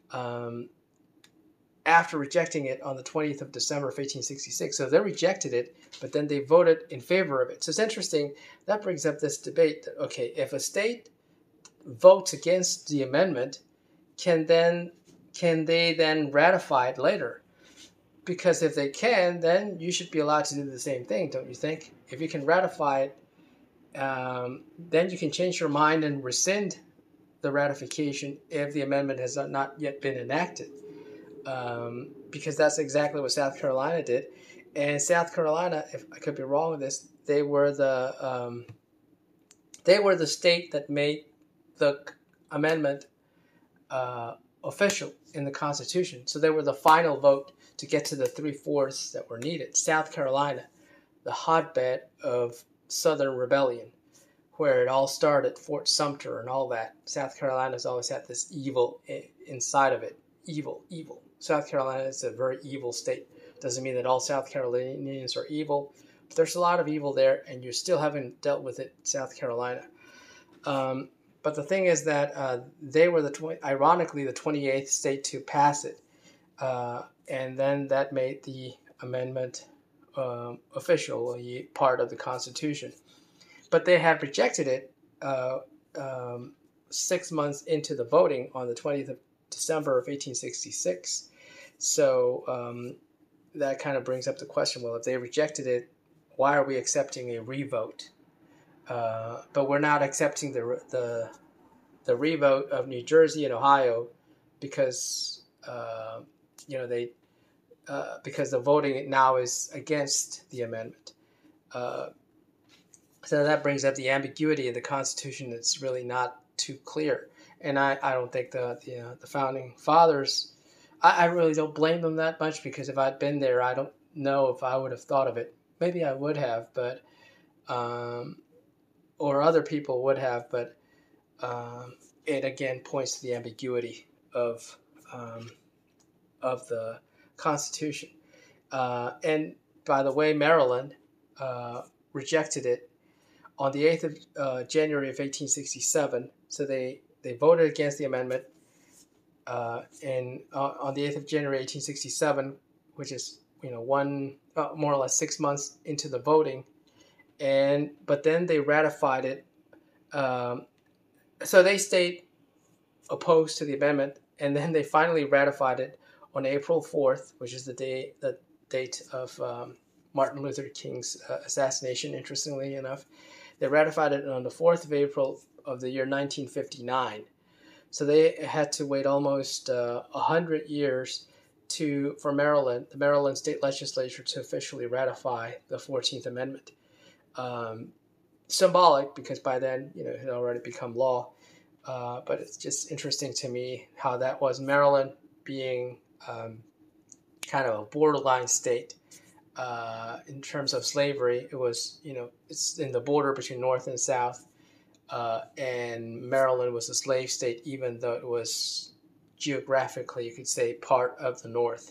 after rejecting it on the 20th of December of 1866. So they rejected it, but then they voted in favor of it. So it's interesting. That brings up this debate that, okay, if a state votes against the amendment, can they then ratify it later? Because if they can, then you should be allowed to do the same thing, don't you think? If you can ratify it, then you can change your mind and rescind the ratification if the amendment has not yet been enacted. Because that's exactly what South Carolina did. And South Carolina, if I could be wrong with this, they were the state that made the amendment official in the Constitution. So they were the final vote to get to the 3/4 that were needed. South Carolina, the hotbed of Southern rebellion, where it all started, Fort Sumter and all that. South Carolina's always had this evil inside of it. Evil. South Carolina is a very evil state. Doesn't mean that all South Carolinians are evil, but there's a lot of evil there, and you still haven't dealt with it in South Carolina. But the thing is that they were ironically the 28th state to pass it. And then that made the amendment officially part of the Constitution. But they had rejected it 6 months into the voting on the 20th of December of 1866. So that kind of brings up the question, well, if they rejected it, why are we accepting a revote? But we're not accepting the revote of New Jersey and Ohio because they because the voting now is against the amendment. So that brings up the ambiguity of the Constitution that's really not too clear. And I don't think the founding fathers, I really don't blame them that much, because if I'd been there, I don't know if I would have thought of it. Maybe I would have, but or other people would have, but it again points to the ambiguity of the Constitution. And by the way, Maryland rejected it on the 8th of January of 1867. So they voted against the amendment, and on the 8th of January 1867, which is more or less 6 months into the voting, but then they ratified it. So they stayed opposed to the amendment, and then they finally ratified it on April 4th, which is the date of Martin Luther King's assassination, interestingly enough. They ratified it on the 4th of April of the year 1959. So they had to wait almost 100 years for the Maryland state legislature to officially ratify the 14th Amendment. Symbolic, because by then it had already become law. But it's just interesting to me how that was. Maryland being kind of a borderline state in terms of slavery. It was, it's in the border between North and South, and Maryland was a slave state, even though it was geographically, you could say, part of the North.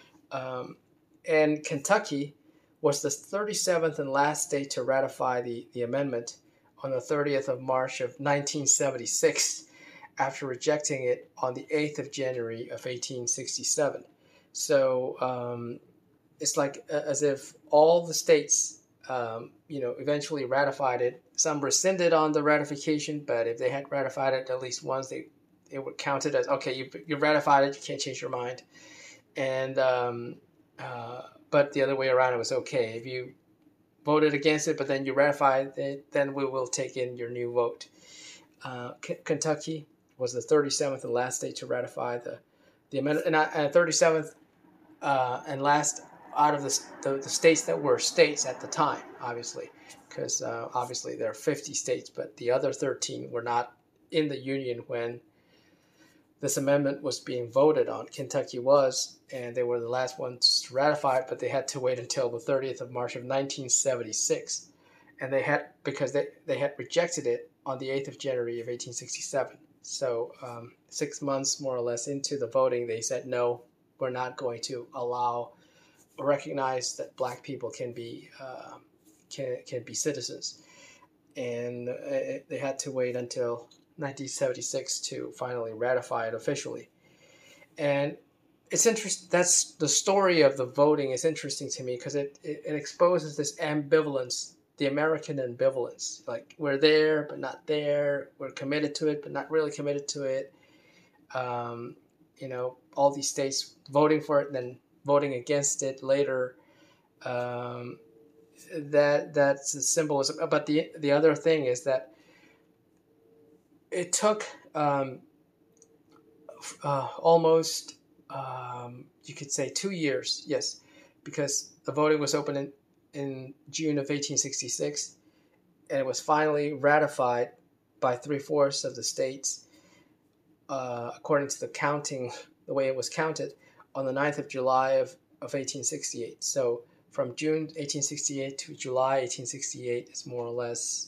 And Kentucky was the 37th and last state to ratify the amendment on the 30th of March of 1976, after rejecting it on the 8th of January of 1867. So it's like as if all the states, eventually ratified it. Some rescinded on the ratification, but if they had ratified it at least once, it would count it as, okay, you ratified it, you can't change your mind. And but the other way around, it was okay. If you voted against it, but then you ratified it, then we will take in your new vote. Kentucky was the 37th and last state to ratify the amendment, and 37th and last out of the states that were states at the time, obviously, because obviously there are 50 states, but the other 13 were not in the Union when this amendment was being voted on. Kentucky was, and they were the last ones to ratify it, but they had to wait until the 30th of March of 1976. And because they had rejected it on the 8th of January of 1867. So 6 months more or less into the voting, they said, no, we're not going to recognize that black people can be citizens. And they had to wait until 1976 to finally ratify it officially. And it's interesting. That's the story of the voting is interesting to me, because it exposes this ambivalence, the American ambivalence. Like, we're there but not there. We're committed to it but not really committed to it. All these states voting for it and then voting against it later. That's a symbolism. But the other thing is that it took almost, you could say, 2 years, yes, because the voting was open in June of 1866, and it was finally ratified by 3/4 of the states, according to the way it was counted, on the 9th of July of 1868. So from June 1868 to July 1868 is more or less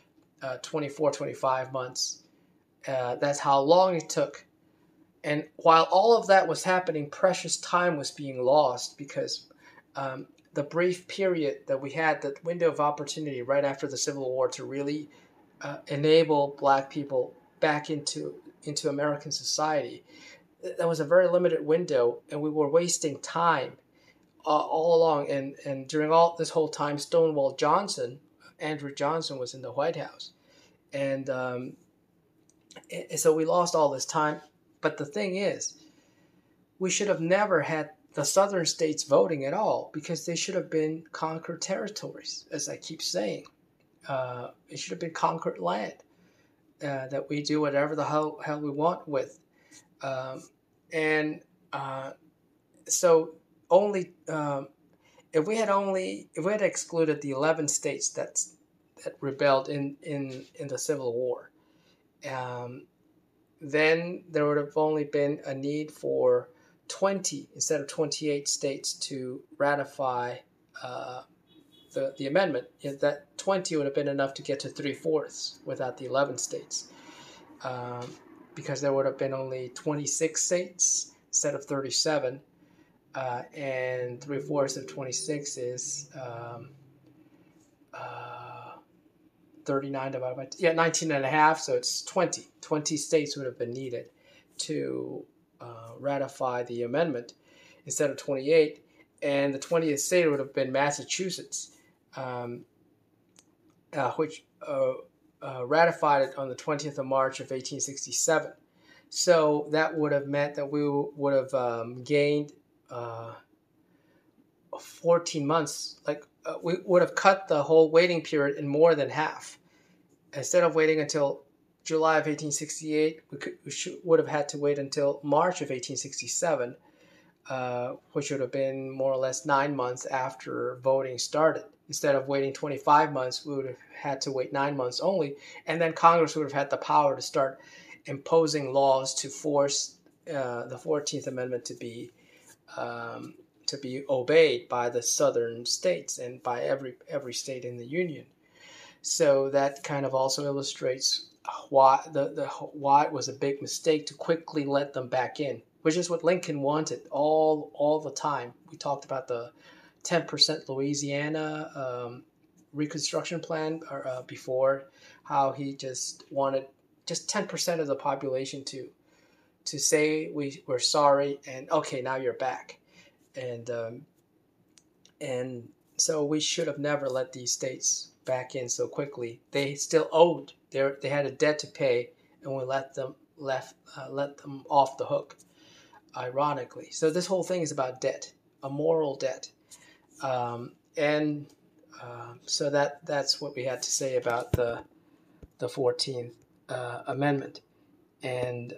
25 months. That's how long it took. And while all of that was happening, precious time was being lost, because the brief period that we had, the window of opportunity right after the Civil War to really enable black people back into American society, that was a very limited window, and we were wasting time all along. And during all this whole time, Andrew Johnson was in the White House. And so we lost all this time. But the thing is, we should have never had the southern states voting at all, because they should have been conquered territories, as I keep saying. It should have been conquered land that we do whatever the hell we want with. And so only if we had excluded the 11 states that rebelled in the Civil War, then there would have only been a need for 20 instead of 28 states to ratify the amendment. That 20 would have been enough to get to 3/4 without the 11 states, because there would have been only 26 states instead of 37, and 3/4 of 26 is 39 divided by 19 and a half, so it's 20. 20 states would have been needed to ratify the amendment instead of 28, and the 20th state would have been Massachusetts, which ratified it on the 20th of March of 1867. So that would have meant that we would have gained 14 months. We would have cut the whole waiting period in more than half. Instead of waiting until July of 1868, we would have had to wait until March of 1867, which would have been more or less 9 months after voting started. Instead of waiting 25 months, we would have had to wait 9 months only, and then Congress would have had the power to start imposing laws to force the 14th Amendment to be obeyed by the southern states and by every state in the Union. So that kind of also illustrates why why it was a big mistake to quickly let them back in, which is what Lincoln wanted all the time. We talked about the 10% Louisiana Reconstruction Plan before, how he just wanted just 10% of the population to say we're sorry and okay, now you're back. And so we should have never let these states back in so quickly. They still owed. They had a debt to pay, and we let them off the hook, ironically. So this whole thing is about debt, a moral debt. So that's what we had to say about the 14th Amendment. And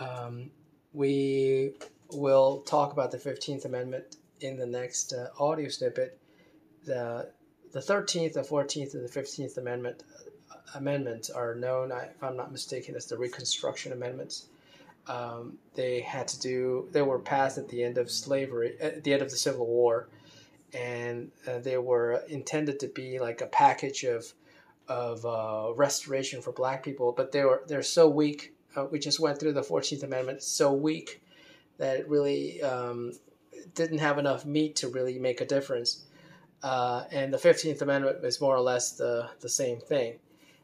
we will talk about the 15th Amendment in the next audio snippet. The 13th, the 14th, and the 15th amendments are known, if I'm not mistaken, as the Reconstruction Amendments. They were passed at the end of slavery, at the end of the Civil War, and they were intended to be like a package of restoration for Black people, but they're so weak. We just went through the 14th Amendment. It's so weak that it really didn't have enough meat to really make a difference. And the 15th Amendment is more or less the same thing.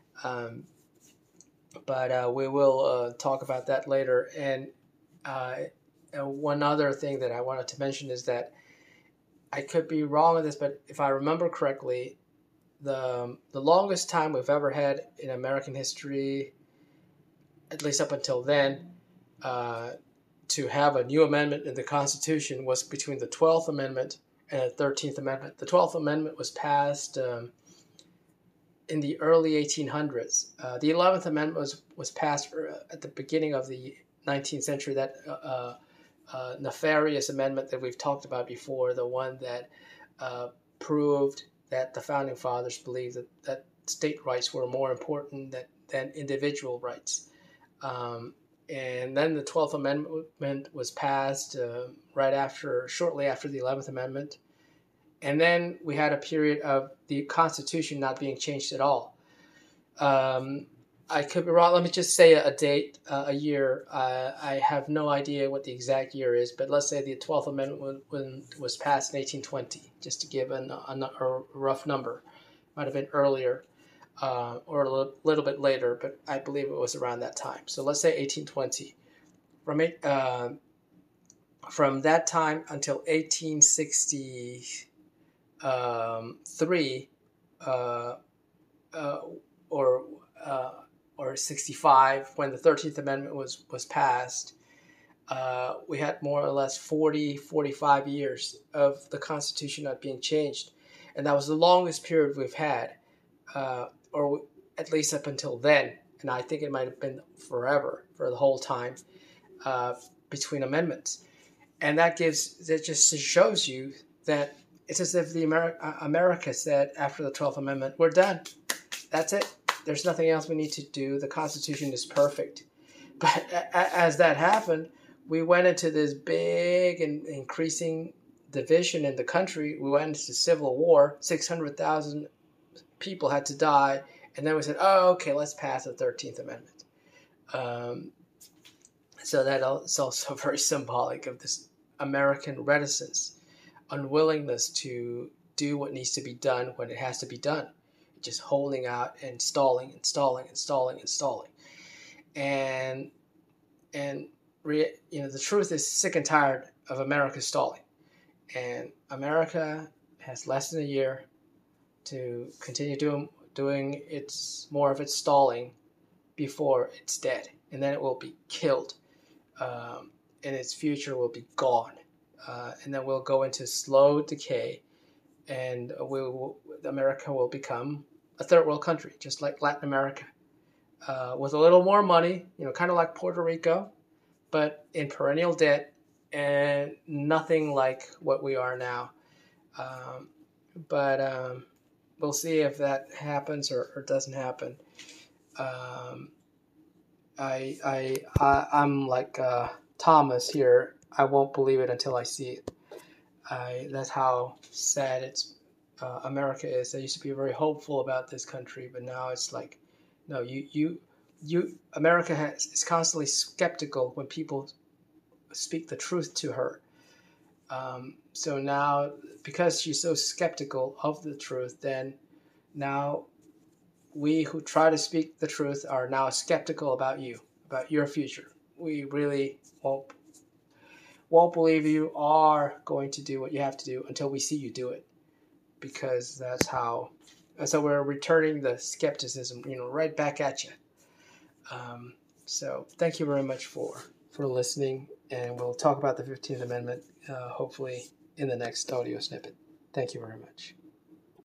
But we will talk about that later. And one other thing that I wanted to mention is that I could be wrong on this, but if I remember correctly, the longest time we've ever had in American history, at least up until then, to have a new amendment in the Constitution was between the 12th Amendment and the 13th Amendment. The 12th Amendment was passed in the early 1800s. The 11th Amendment was passed at the beginning of the 19th century, that nefarious amendment that we've talked about before, the one that proved that the Founding Fathers believed that state rights were more important than individual rights. And then the 12th Amendment was passed shortly after the 11th Amendment. And then we had a period of the Constitution not being changed at all. I could be wrong. Let me just say a date, a year. I have no idea what the exact year is, but let's say the 12th Amendment was passed in 1820, just to give a rough number. Might have been earlier. Or a little bit later, but I believe it was around that time. So let's say 1820. From that time until 1863 or 65, when the 13th Amendment was passed, we had more or less 40, 45 years of the Constitution not being changed. And that was the longest period we've had, or at least up until then. And I think it might have been forever, for the whole time, between amendments. And that just shows you that it's as if the America said after the 12th Amendment, we're done. That's it. There's nothing else we need to do. The Constitution is perfect. But as that happened, we went into this big and increasing division in the country. We went into civil war. 600,000 people had to die. And then we said, oh, okay, let's pass the 13th Amendment. So that is also very symbolic of this American reticence, unwillingness to do what needs to be done when it has to be done, just holding out and stalling and stalling and stalling and stalling. And the truth is sick and tired of America stalling. And America has less than a year to continue doing more of its stalling before it's dead. And then it will be killed. And its future will be gone. And then we'll go into slow decay. And America will become a third world country, just like Latin America. With a little more money, kind of like Puerto Rico, but in perennial debt and nothing like what we are now. But we'll see if that happens or doesn't happen. I'm like Thomas here. I won't believe it until I see it. That's how sad America is. I used to be very hopeful about this country, but now it's like, no, America is constantly skeptical when people speak the truth to her. So now, because she's so skeptical of the truth, then now we who try to speak the truth are now skeptical about you, about your future. We really won't believe you are going to do what you have to do until we see you do it, because that's how. So we're returning the skepticism, right back at you. So thank you very much for listening, and we'll talk about the 15th Amendment hopefully in the next audio snippet. Thank you very much.